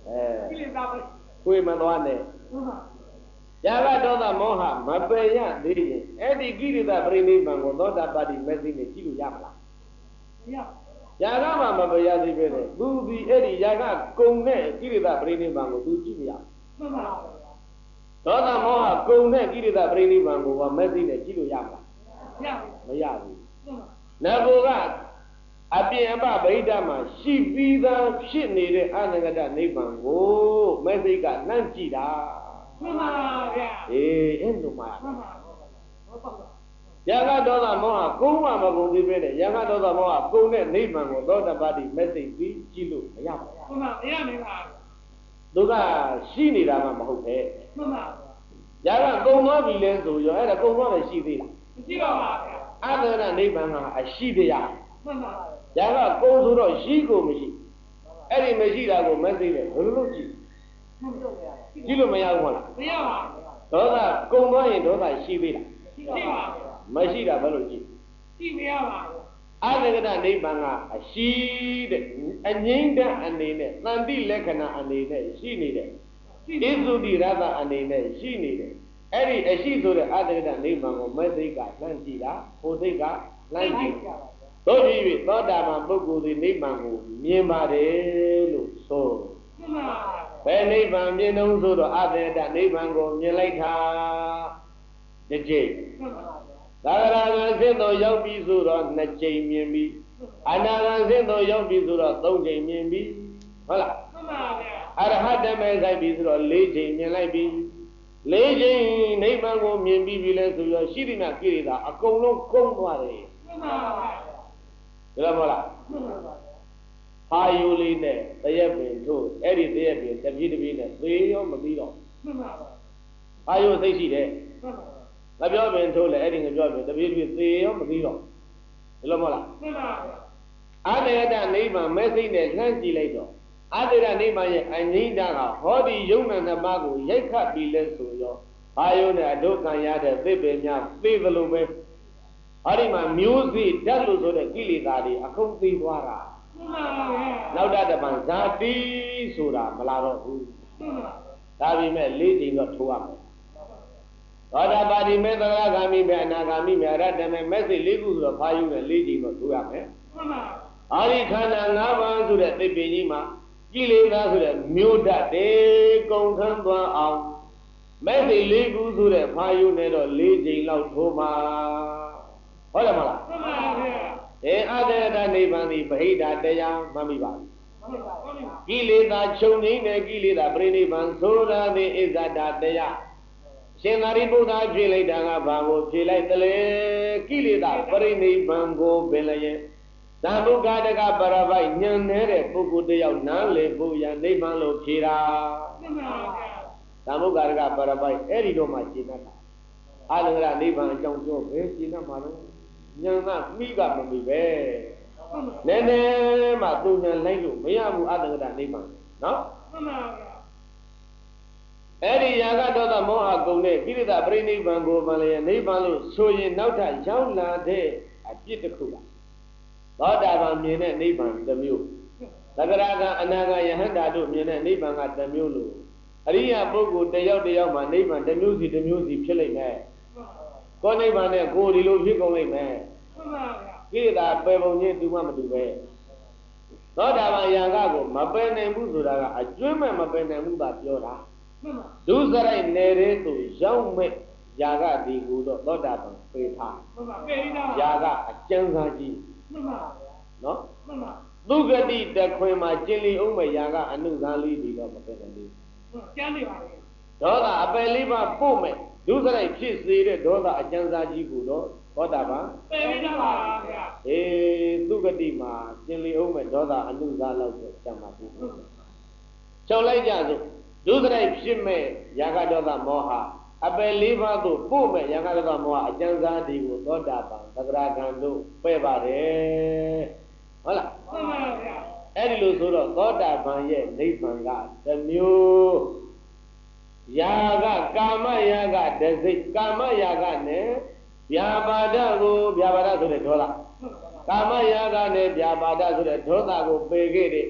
ခွေမသွားနဲ့ယာကဒေါသမောဟမပယ်ရသေးရင်အဲ့ဒီကိရိတာပြိနိဗ္ဗာန်ကိုသောတာပတ္တိမသိနဲ့ကြည့်လို့ရမလားမရယာကမှမပယ်ရသေးပဲလေသူဒီအဲ့ဒီယာကကုံတဲ့ကိရိတာပြိနိဗ္ဗာန်ကိုသူကြည့်မရမှန်ပါဗျာဒေါသမောဟကုံတဲ့ကိရိတာပြိနိဗ္ဗာန်ကိုမသိနဲ့ကြည့်လို့ရမလားမရဘူးနဘောကအပြင်အပဗိဓာမှာရှိပြီးသားဖြစ်နေတဲ့အနန္တနိဗ္ဗာန်ကိုမဲ့သိကနှံ့ကြည့်တာမှန်ပါဗျာအဲ့လိုမှမှန်ပါယာကဒေါသမောဟကုန်းမှမကုန်သေးပဲနဲ့ယာကဒေါသမောဟကုန်းတဲ့နိဗ္ဗာန်ကိုသောတပတ္တိမဲ့သိပြီးကြည့်လို့မရပါဘူးမှန်ပါမရနိုင်ပါဘူးသူကရှိနေတာမှမဟုတ်ပဲမှန်ပါယာကကုန်းသွားပြီလဲဆိုရောအဲ့ဒါကုန်းသွားတယ်ရှိသေးလားမရှိပါဘူးဗျာအနန္တနိဗ္ဗာန်ကအရှိတရားမှန်ပါယာကကုန်းဆိုတော့ရှိကိုမရှိအဲ့ဒီမရှိတာကိုမဲ့သိတယ်ဘယ်လိုလုပ်ကြည့်ကြည့်လို့မရဘူးဟုတ်လားမရပါဘူးဒေါသကုံသွားရင်ဒေါသရှိသေးလားရှိပါဘူးမရှိတာဘယ်လိုကြည့်ကြည့်မရပါဘူးအနန္တနိဗ္ဗာန်ကအရှိတဲ့အငြိမ့်တဲ့အနေနဲ့သံတိလက္ခဏာအနေနဲ့ရှိနေတယ်ဣသုတိရသအနေနဲ့ရှိနေတယ်အဲ့ဒီအရှိဆိုတဲ့အနန္တနိဗ္ဗာန်ကိုမဲ့သိကလှမ်းကြည့်တာဟိုသိကလှမ်းကြည့်သို့ဖြစ်၍သောတာပန်ပုဂ္ဂိုလ်သည်နိဗ္ဗာန်ကိုမြင်ပါတယ်လို့ဆိုမှန်ပါဘယ်နိဗ္ဗာန်မြင်တော့ဆိုတော့အတ္တနိဗ္ဗာန်ကိုမြင်လိုက်တာတစ်ကြိမ်သာဂရာဂံဆင့်တော်ရောက်ပြီဆိုတော့နှစ်ကြိမ်မြင်ပြီအနာဂံဆင့်တော်ရောက်ပြီဆိုတော့သုံးကြိမ်မြင်ပြီဟုတ်လားမှန်ပါဗျာအရဟတမေဆိုင်ပြီဆိုတော့လေးကြိမ်မြင်လိုက်ပြီလေးကြိမ်နိဗ္ဗာန်ကိုမြင်ပြီးပြီလဲဆိုတော့ရှိရိနာကိရိတာအကုန်လုံးကုန်သွားတယ်မှန်ပါဗျာဒါမဟုတ်လားမှန်ပါဗျာဟာယိုလေးနဲ့တရက်ပင်ထို့အဲ့ဒီတရက်ပင်တပြေးတပြေးနဲ့သေရောမပြီးတော့မှန်ပါပါဟာယိုသိရှိတယ်မှန်ပါငါပြောပင်ထို့လေအဲ့ဒီငါပြောပင်တပြေးတပြေးသေရောမပြီးတော့ဒီလိုမဟုတ်လားမှန်ပါအာတယတနိဗ္ဗာန်မဲ့စိတ်နဲ့လှမ်းကြည့်လိုက်တော့အာတယတနိဗ္ဗာန်ရဲ့အငြိမ့်တာကဟောဒီယုံနာနှစ်ပါးကိုရိုက်ခတ်ပြီးလဲဆိုရောဟာယိုနဲ့အဒုက္ခရတဲ့သစ်ပင်များသိသလိုပဲအဲ့ဒီမှာမျိုးစေ့ဓာတ်လို့ဆိုတဲ့ကိလေသာတွေအကုန်သိသွားတာနောက်တပံဇာတိဆိုတာမလာတော့ဘူးဒါပေမဲ့၄ချိန်တော့ထိုးရမယ်သောတာပတိမေသရဂာမိမေအနာဂာမိမေအရဟတမေမက်စိ၄ခုဆိုတော့ဖာယုနဲ့၄ချိန်တော့ထိုးရမယ်အာရိခန္ဓာ၅ပါးဆိုတဲ့သိပ္ပံကြီးမှာကိလေသာဆိုတဲ့မျိုးဓာတ်တွေကုန်ခန်းသွားအောင်မက်စိ၄ခုဆိုတဲ့ဖာယုနဲ့တော့၄ချိန်လောက်ထိုးပါဟုတ်တယ်မလားမှန်ပါဗျာအတ္တနိဗ္ဗာန်ဒီဗဟိတတရားမှတ်မိပါဘူးကိလေသာချုပ်ငြိမ်းတဲ့ကိလေသာပြိနိဗ္ဗာန်ဆိုတာဒီဣဇဒတရားရှင်သာရိပုတ္တရာဖြေလိုက်တာကဘာကိုဖြေလိုက်သလဲကိလေသာပြိနိဗ္ဗာန်ကိုပင်လည်းသံဃုကတကပရပိုက်ညံနေတဲ့ပုဂ္ဂိုလ်တယောက်နားလေဖို့ရနိဗ္ဗာန်လို့ဖြေတာမှန်ပါဗျာသံဃုကတကပရပိုက်အဲ့ဒီတော့မှရှင်းတတ်တာအာလင်္ဂရနိဗ္ဗာန်အကြောင်းပြောပဲရှင်းတတ်မှာလို့ဉာဏ်ကမိကမမိပဲနည်းနည်းမှသူဉာဏ်လိုက်လို့မရဘူးအတ္တကနိဗ္ဗာန်နော်မှန်ပါဗျာအဲ့ဒီယာကဒေါသမောဟကုန်တဲ့ကိရိတာပြိနိဗ္ဗာန်ကိုမှလည်းနိဗ္ဗာန်လို့ဆိုရင်နောက်ထပ်ရောက်လာတဲ့အပြစ်တစ်ခုလားသောတာပန်မြင်တဲ့နိဗ္ဗာန်တစ်မျိုးသဂရကအနာဂယဟန္တာတို့မြင်တဲ့နိဗ္ဗာန်ကတစ်မျိုးလို့အရိယာပုဂ္ဂိုလ်တယောက်တယောက်မှာနိဗ္ဗာန်တစ်မျိုးစီတစ်မျိုးစီဖြစ်လိမ့်မယ်ကိုယ်နိဗ္ဗာန်နဲ့ကိုယ်ဒီလိုဖြစ်ကုန်လိမ့်မယ်မှန်ပါဗျာကိရိတာပယ်ပုံချင်းတူမှမတူပဲသောတာပန်ယာကကိုမပယ်နိုင်ဘူးဆိုတာကအကျွမ်းမဲ့မပယ်နိုင်ဘူးသာပြောတာမှန်ပါဒုစရိုက်နေတဲ့သူရောက်မဲ့ယာကဒီကိုတော့သောတာပန်ပယ်ထားမှန်ပါပယ်ရတာယာကအကျဉ်းစားကြီးမှန်ပါဗျာနော်မှန်ပါသုဂတိတခွင်မှာကျင်လီအောင်မဲ့ယာကအနုသာလေးဒီတော့မပယ်နိုင်ဘူးကျမ်းနေပါလေဒေါသအပယ်လေးပါပို့မဲ့ဒုစရိုက်ဖြစ်စေတဲ့ဒေါသအကျဉ်းစားကြီးကိုတော့သောတာပန်ပယ်ရပါဗျာသုဂတိမှာကျင်လီအောင်မဲ့ဒေါသအနုသာလောက်ဆိုကျမ်းပါဘူးချုပ်လိုက်ကြစို့ဒုစရိုက်ဖြစ်မဲ့ယာကဒေါသမောဟအပယ်လေးပါးသို့ပို့မဲ့ယာကဒေါသမောဟအကျဉ်းစားဒီကိုသောတာပန်သဂရဂံတို့ပယ်ပါတယ်ဟုတ်လားမှန်ပါဗျာအဲ့ဒီလိုဆိုတော့သောတာပန်ရဲ့နိဗ္ဗာန်ကတစ်မျိုးယာကကာမယာကတစိတ်ကာမယာကနဲ့ဗျာပါဒကိုဗျာပါဒဆိုတဲ့ဒေါသကာမယာကနဲ့ဗျာပါဒဆိုတဲ့ဒေါသကိုပယ်ခဲ့တဲ့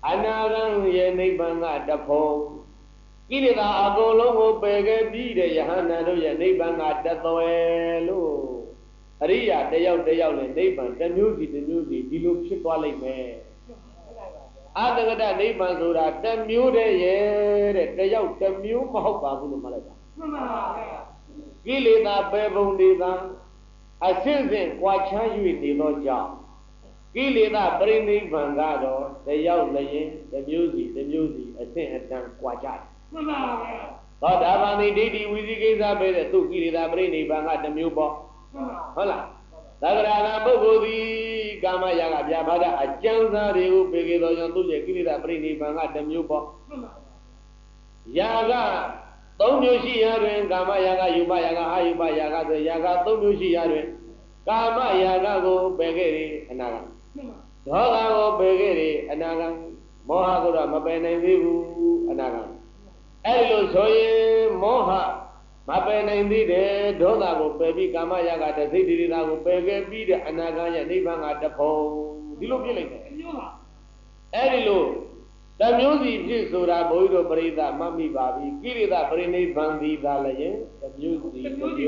အနာဂံရဲ့နိဗ္ဗာန်ကတဖို့ကိလေသာအကုန်လုံးကိုပယ်ခဲ့ပြီးတဲ့ယဟန္တာတို့ရဲ့နိဗ္ဗာန်ကတသွယ်လို့အရိယာတယောက်နဲ့နိဗ္ဗာန်တစ်မျိုးစီဒီလိုဖြစ်သွားလိမ့်မယ်အတ္တကတနိဗ္ဗာန်ဆိုတာတစ်မျိုးတည်းရဲ့တဲ့တယောက်တစ်မျိုးမဟုတ်ပါဘူးလို့မှတ်လိုက်ပါမှန်ပါဗျာကိလေသာပယ်ပုံတွေကအစဉ်စဉ်ကြွားချမ်း၍နေသောကြောင့်ကိလေသာပရိနိဗ္ဗာန်ကတော့တယောက်လည်းတစ်မျိုးစီအစဉ်အတန်ကြွားကြတယ်မှန်ပါဗျာသောတာပန်ဒိဋ္ဌိဝိသိကိစ္စပဲတဲ့သူကိလေသာပရိနိဗ္ဗာန်ကတစ်မျိုးပေါ့ဟုတ်လားသက္ကရာကပုဂ္ဂိုလ်သည်ကာမရာဂဗျာပါဒအကျဉ်းစားတွေကိုပေကေသောကြောင့်သူရဲ့ကိလေသာပရိနိဗ္ဗာန်ကတစ်မျိုးပေါ့ရာဂသုံးမျိုးရှိရာတွင်ကာမရာဂယူပရာဂအာယူပရာဂဆိုရာဂသုံးမျိုးရှိရာတွင်ကာမရာဂကိုပယ်ခဲ့တယ်အနာဂံဒေါသကိုပယ်ခဲ့တယ်အနာဂံမောဟကိုတော့မပယ်နိုင်သေးဘူးအနာဂံအဲ့လိုဆိုရင်မောဟမပယ်နိုင်သေးတယ်ဒေါသကိုပယ်ပြီးကာမရာဂတသိတိရိတာကိုပယ်ခဲ့ပြီးတဲ့အနာဂံရဲ့နိဗ္ဗာန်ကတဖို့ဒီလိုပြည့်လိုက်တယ်အဲ့ဒီလိုတမျိုးစီဖြစ်ဆိုတာဘုန်းကြီးတို့ပရိသတ်မှတ်မိပါပြီကိရိတာပရိနိဗ္ဗာန်ဒီသာလည်းတမျိုးစီ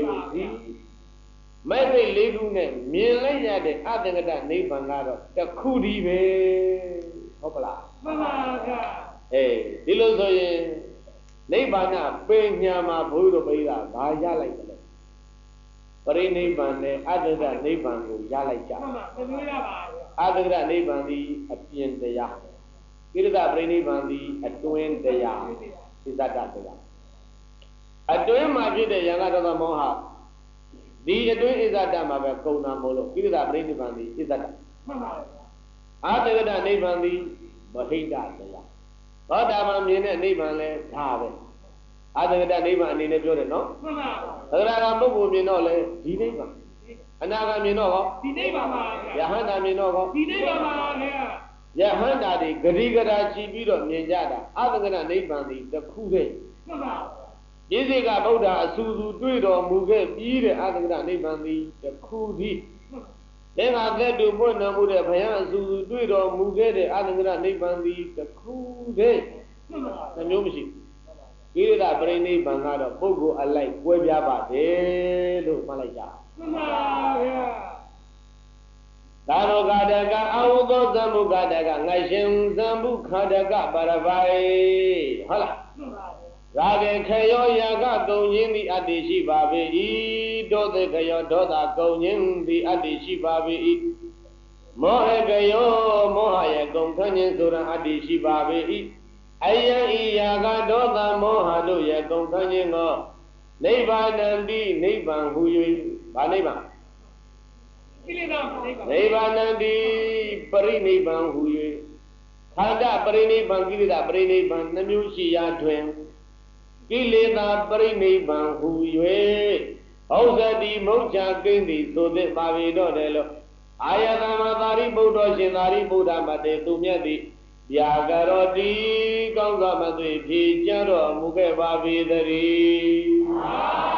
မဲ့စိတ်လေးခုနဲ့မြင်လိုက်ရတဲ့အတ္တကတနိဗ္ဗာန်ကတော့တစ်ခုတည်းပဲဟုတ်ပလားမှန်ပါဗျာဒီလိုဆိုရင်နိဗ္ဗာန်ပင်ညာမှာဘုန်းကြီးတို့ပရိသတ်ဘာရလိုက်တယ်လဲပရိနိဗ္ဗာန်နဲ့အတ္တကနိဗ္ဗာန်ကိုရလိုက်ကြမှန်ပါဘယ်လိုရပါလဲအတ္တကနိဗ္ဗာန်ဒီအပြင်တရားကိရိတာပရိနိဗ္ဗာန်ဒီအတွင်းတရားသစ္စာတရားအတွင်းမှာဖြစ်တဲ့ယံကတသမောဟဒီအတွင်းဣဇဒမှာပဲကုန်တာမို့လို့ကိရိတာပရိနိဗ္ဗာန်ဒီဣဇဒမှန်ပါဘူးအာတကတနိဗ္ဗာန်ဒီမဟိတတရားသောတာပန်မြင်တဲ့နိဗ္ဗာန်လဲဒါပဲအာတကတနိဗ္ဗာန်အနေနဲ့ပြောတယ်နော်မှန်ပါဘူးသရဂါပုဂ္ဂိုလ်မြင်တော့လဲဒီနိဗ္ဗာန်အနာဂါမြင်တော့ဟောဒီနိဗ္ဗာန်ပါဗျာယဟန္တာမြင်တော့ဟောဒီနိဗ္ဗာန်ပါဗျာယဟန္တာတွေဂတိကရာချီပြီးတော့မြင်ကြတာအာတကတနိဗ္ဗာန်ဒီတစ်ခုတည်းမှန်ပါပြည့်စေကဗုဒ္ဓအဆူဆူတွေ့တော်မူခဲ့ပြီးတဲ့အာတကတနိဗ္ဗာန်သည်တစ်ခုတည်းသင်္ဃာသက်တူပွင့်တော်မူတဲ့ဘုရားအဆူဆူတွေ့တော်မူခဲ့တဲ့အာတကတနိဗ္ဗာန်သည်တစ်ခုတည်းနှမျိုးမရှိကိရိတာပရိနိဗ္ဗာန်ကတော့ပုဂ္ဂိုလ်အလိုက်ကွဲပြားပါတယ်လို့မှတ်လိုက်ကြမှန်ပါဗျာသာရောဂတကအာဟုသောသံမုဂတကငါရှင်သံမုခတကပါရပိုင်ဟုတ်လားရာဂေခယောယာကကုံခြင်းသည်အတ္တိရှိပါပေ၏ဒေါသခယောဒေါသကုံခြင်းသည်အတ္တိရှိပါပေ၏မောဟကယောမောဟရဲ့ကုံခန့်ခြင်းဆိုရန်အတ္တိရှိပါပေ၏အယံဤယာကဒေါသမောဟတို့ရဲ့ကုံခန့်ခြင်းကိုနိဗ္ဗာန်တိနိဗ္ဗာန်ဟူ၍ဗာနိဗ္ဗာန်ကိလေသာနိဗ္ဗာန်တိပရိနိဗ္ဗာန်ဟူ၍ခန္ဓာပရိနိဗ္ဗာန်ကိလေသာပရိနိဗ္ဗာန်နှမျိုးရှိရာတွင်ကိလေသာပရိနိဗ္ဗာန်ဟူ၍ဩဇတိမုတ်ချကိန်းသည်သို့သည့်ပါပေတော့တယ်လို့အာယတမသာရိပုတ္တရှင်သာရိပုတ္တမတေသူမြတ်သည်ဗျာကရောတိကောင်းစွာမသွေဖြေကြတော်မူခဲ့ပါပေသတည်း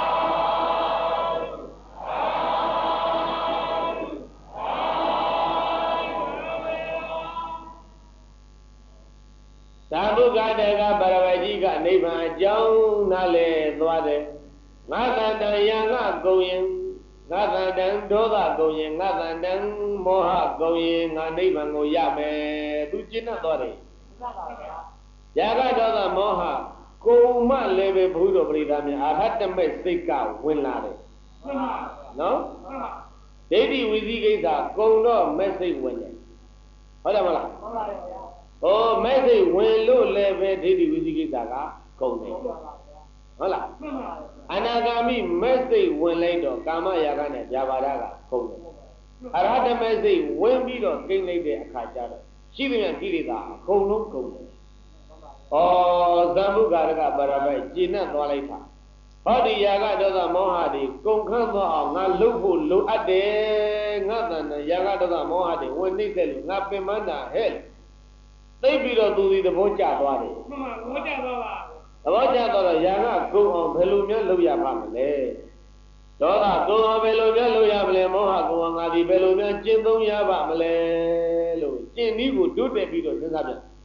သာဘုဂတကပရဝကြီးကနိဗ္ဗာန်အကြောင်းနားလဲသွားတယ်ငါတန်တယံကကုံရင်ငါတန်တံဒေါသကုံရင်ငါတန်တံမောဟကုံရင်ငါနိဗ္ဗာန်ကိုရမယ်သူကျင့်တတ်သွားတယ်ရာဂဒေါသမောဟကုံမလည်းပဲဘုရားပရိသတ်များအာဟတမဲ့စိတ်ကဝင်လာတယ်နော်ဒိဋ္ဌိဝိသိကိစ္စကုံတော့မဲ့စိတ်ဝင်တယ်ဟုတ်တယ်မလားဟုတ်ပါရဲ့မဲ့စိတ်ဝင်လို့လည်းပဲဒိဋ္ဌိဝိသိကိစ္စကကုန်တယ်ဟုတ်လားအနာဂါမိမဲ့စိတ်ဝင်လိုက်တော့ကာမရာဂနဲ့ဗျာပါဒကကုန်တယ်အရဟတမဲ့စိတ်ဝင်ပြီးတော့ကိန်းလိုက်တဲ့အခါကျတော့ရှိသမျှကိလေသာအကုန်လုံးကုန်တယ်သံဃုကာရကပရပိုက်ကျင့်တ်သွားလိုက်တာဟောဒီရာဂဒေါသမောဟတွေကုန်ခန်းသွားအောင်ငါလှုပ်ဖို့လိုအပ်တယ်ငါတန်တဲ့ရာဂဒေါသမောဟတွေဝင်နှိမ့်တဲ့လို့ငါပင်မနာဟဲ့သိပြီးတော့သူဒီသဘောကျသွားတယ်မှန်ပါသဘောကျသွားပါသဘောကျတော့ရာဂကုံအောင်ဘယ်လိုများလုပ်ရပါမလဲဒေါသကုံအောင်ဘယ်လိုများလုပ်ရမလဲမောဟကုံအောင်ငါဒီဘယ်လိုများကျင့်သုံးရပါမလဲလို့ကျင့်နည်းကိုတိုးတက်ပြီးတော့စဉ်းစားပြန်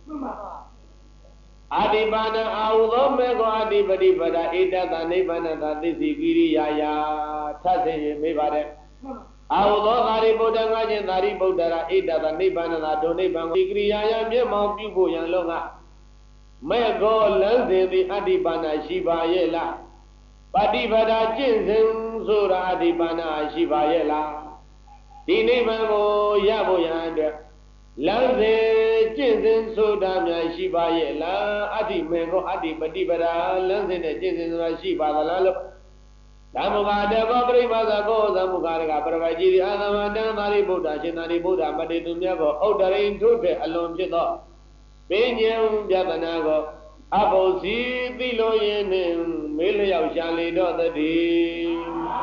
Adipana audo mego adipati pada idata nibbana tisi kiriyaya thase mebare audo dari Buddha ngajen dari Buddha idata nibbana do nibbana kiriyaya myemao pyuဖို့ရန်လုံးကmego lန်းစဉ်သည်adipanaရှိပါရဲ့လားပฏิပဒါကျင့်စဉ်ဆိုတာadipanaရှိပါရဲ့လားဒီနိဗ္ဗာန်ကိုရဖို့ရန်အတွက်လမ်းစဉ်ကျင့်စဉ်ဆိုတာများရှိပါရဲ့လားအတ္တိမေကောအတ္တိပฏิပဒါလမ်းစဉ်နဲ့ကျင့်စဉ်ဆိုတာရှိပါသလားလို့ဓမ္မဂါတေကောပရိပါဇကောသမုခါရကပရဝကြီးအာသမတံသာရိပုတ္တရှင်သာရိပုတ္တမတေသူမြတ်ကိုဥဒ္ဒရိန်ထုတဲ့အလွန်ဖြစ်သောပင်ညံပြဒနာကိုအဘုစီသိလို့ရင်းနှင့်မေးလျောက်ရှာလေတော့တည်း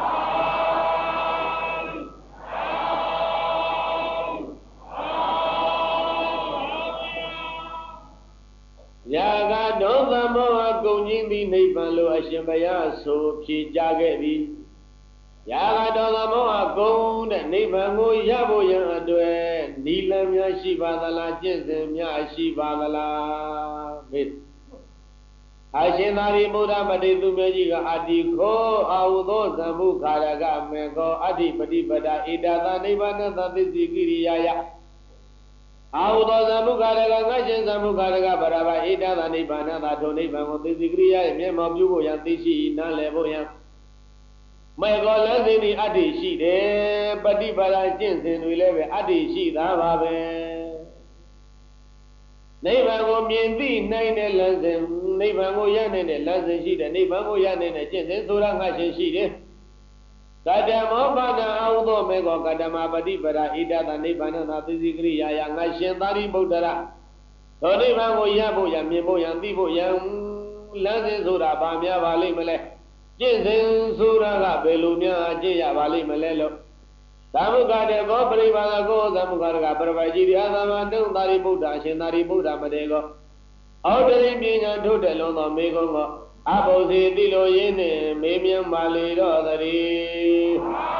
ယာကဒေါသမောဟကုန်ကြီးသည်နိဗ္ဗာန်လိုအရှင်ဘုရားဆိုဖြေကြခဲ့သည်ယာကဒေါသမောဟကုန်တဲ့နိဗ္ဗာန်ကိုရဖို့ရန်အတွက်နိလန်းများရှိပါသလားကျင့်စဉ်များရှိပါသလားမေးအရှင်သာရိပုတ္တမတေသူမြတ်ကြီးကအတ္တိခောအာဟုသောဇံဘုခါရကမေခောအတ္တိပฏิပဒါဣဒသနိဗ္ဗာန်သတိစီကိရိယာယအာဟုသောဇံဘုခါရကငါရှင်ဇံဘုခါရကဗရဗဣဒသနိဗ္ဗာန်သာထိုနိဗ္ဗာန်ကိုသိစီကိရိယာရဲ့မျက်မှောက်ပြုဖို့ရန်သိရှိနားလည်ဖို့ရန်မေခောလမ်းစဉ်ဒီအတ္တိရှိတယ်ပฏิပဒါကျင့်စဉ်တွေလည်းပဲအတ္တိရှိသားပါပဲနိဗ္ဗာန်ကိုမြင်သိနိုင်တဲ့လမ်းစဉ်နိဗ္ဗာန်ကိုရနိုင်တဲ့လမ်းစဉ်ရှိတယ်နိဗ္ဗာန်ကိုရနိုင်တဲ့ကျင့်စဉ်ဆိုတာငါရှင်ရှိတယ်ကတ္တမောပါဒအာဟုသောမေခောကတ္တမပฏิပဒါဣဒသနိဗ္ဗာန်သာသိစီကိရိယာယငါရှင်သာရိပုတ္တရာသောနိဗ္ဗာန်ကိုရဖို့ရမြင်ဖို့ရသိဖို့ရလမ်းစဉ်ဆိုတာဘာများပါလိမ့်မလဲကျင့်စဉ်ဆိုတာကဘယ်လိုများကျင့်ရပါလိမ့်မလဲလို့သမုခါတေကောပရိပါဒကောသမုခါရကပရဝကြီးအာသမတုသာရိပုတ္တအရှင်သာရိပုတ္တမတေကောဩဒရိပညာထုတ်တယ်လုံးသောမေကုံကိုအဘုဇေတိလိုရင်းနှင့်မေးမြန်းပါလေတော့တည်း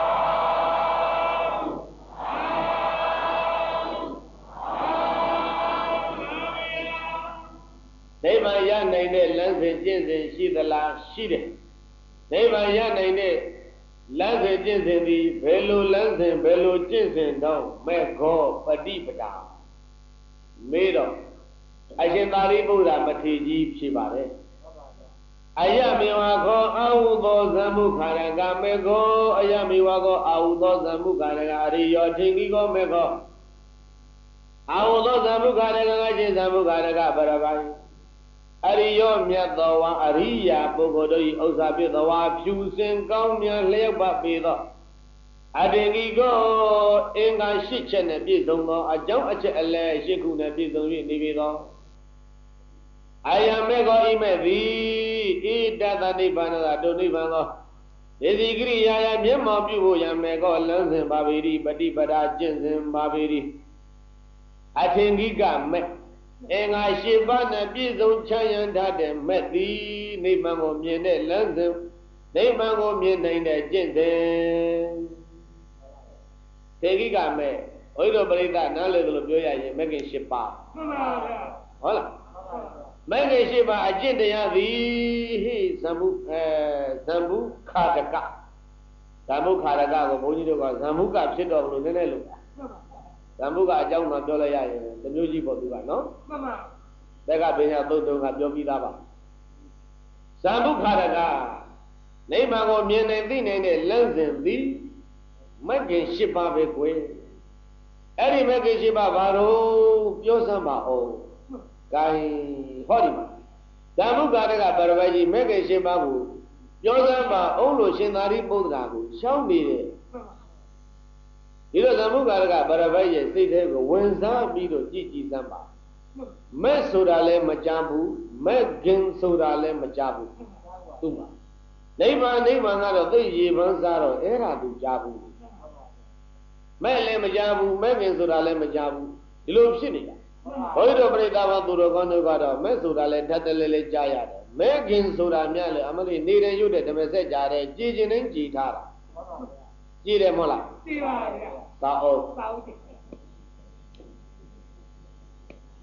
နိဗ္ဗာန်ရနိုင်တဲ့လမ်းစဉ်ကျင့်စဉ်ရှိသလားရှိတယ်နိဗ္ဗာန်ရနိုင်တဲ့လမ်းစဉ်ကျင့်စဉ်သည်ဘယ်လိုလမ်းစဉ်ဘယ်လိုကျင့်စဉ်တော့မေခောပฏิပဒါမေးတော့အရှင်သာရိပုတ္တမထေရကြီးဖြေပါတယ်အယမေဝခောအာဟုသောဇံမုခါရကမေခောအယမေဝခောအာဟုသောဇံမုခါရကအရိယောထင်ကြီးကောမေခောအာဟုသောဇံမုခါရကငါရှင်ဇံမုခါရကပရပိုင်အရိယောမြတ်သောဝါအရိယာပုဂ္ဂိုလ်တို့၏ဥစ္စာဖြစ်သောဝါဖြူစင်ကောင်းမြတ်လျောက်ပတ်ပေသောအတေဂီကိုအင်္ဂါ၈ချက်နဲ့ပြည့်စုံသောအကြောင်းအချက်အလဲ၈ခုနဲ့ပြည့်စုံ၍နေပေသောအာယမေကောဣမေသည်ဣတသနိဗ္ဗာန်သာတုနိဗ္ဗာန်သောဒေစီကိရိယာယမျက်မှောက်ပြုဖို့ရမေကောလမ်းစဉ်ပါပေ၏ပฏิပဒါကျင့်စဉ်ပါပေ၏အထင်ကြီးကမဲ့အင်္ဂါ၈ပါးနဲ့ပြည့်စုံချမ်းရန်ထားတဲ့မဲ့သည်နိဗ္ဗာန်ကိုမြင်တဲ့လမ်းစဉ်နိဗ္ဗာန်ကိုမြင်နိုင်တဲ့ကျင့်စဉ်တေဂိကမဲ့ဘုရားပရိသတ်နားလည်သလိုပြောရရင်မဂ္ဂင်၈ပါးမှန်ပါဗျာဟုတ်လားမဂ္ဂင်၈ပါးအကျင့်တရားသည်ဟိဇံဘုခါရကဇံဘုခါရကကိုဘုန်းကြီးတို့ကဇံဘုကဖြစ်တော်လို့နည်းနည်းလို့ဇံဘုကအကြောင်းမှပြောလိုက်ရရင်တမျိုးကြီးပေါ့သူကနော်မှန်ပါတက်ကပညာသုတ်တုံးကပြောပြီးသားပါဇံဘုခါရကနိဗ္ဗာန်ကိုမြင်နိုင်သိနိုင်တဲ့လမ်းစဉ်သည်မဂ္ဂင်၈ပါးပဲကွယ်အဲ့ဒီမဂ္ဂင်၈ပါးဘာလို့ပြောစမ်းပါအောင်ဂိုင်းဟောဒီမှာဇံဘုခါရကပရဝကြီးမဂ္ဂင်၈ပါးကိုပြောစမ်းပါအောင်လို့ရှင်သာရိပုတ္တရာကိုရှောင်းနေတယ်ဒီလိုဇံဘုခါရကပရဝရဲ့စိတ်ထဲကိုဝင်စားပြီးတော့ကြည်ကြည်စမ်းပါမဲ့ဆိုတာလည်းမကြဘူးမဲ့ဂင်ဆိုတာလည်းမကြဘူးသူ့မှာနိဗ္ဗာန်ကတော့သိရေပန်းစားတော့အဲ့ဒါသူကြားဘူးမဲ့လည်းမကြားဘူးမဲ့ဂင်ဆိုတာလည်းမကြားဘူးဒီလိုဖြစ်နေတာဘုရားတော်ပြိတ္တာဘသူတော်ကောင်းတို့ကတော့မဲ့ဆိုတာလည်းဓာတ်တလဲလဲကြားရတယ်မဲ့ဂင်ဆိုတာများလေအမလေးနေတဲ့ရွတ်တဲ့ဓမ္မစက်ကြားတဲ့ကြည်ကျင်တိုင်းကြည်ထားတာကြည်တယ်မဟုတ်လားကြည်ပါဗျာသာအောင်သာအောင်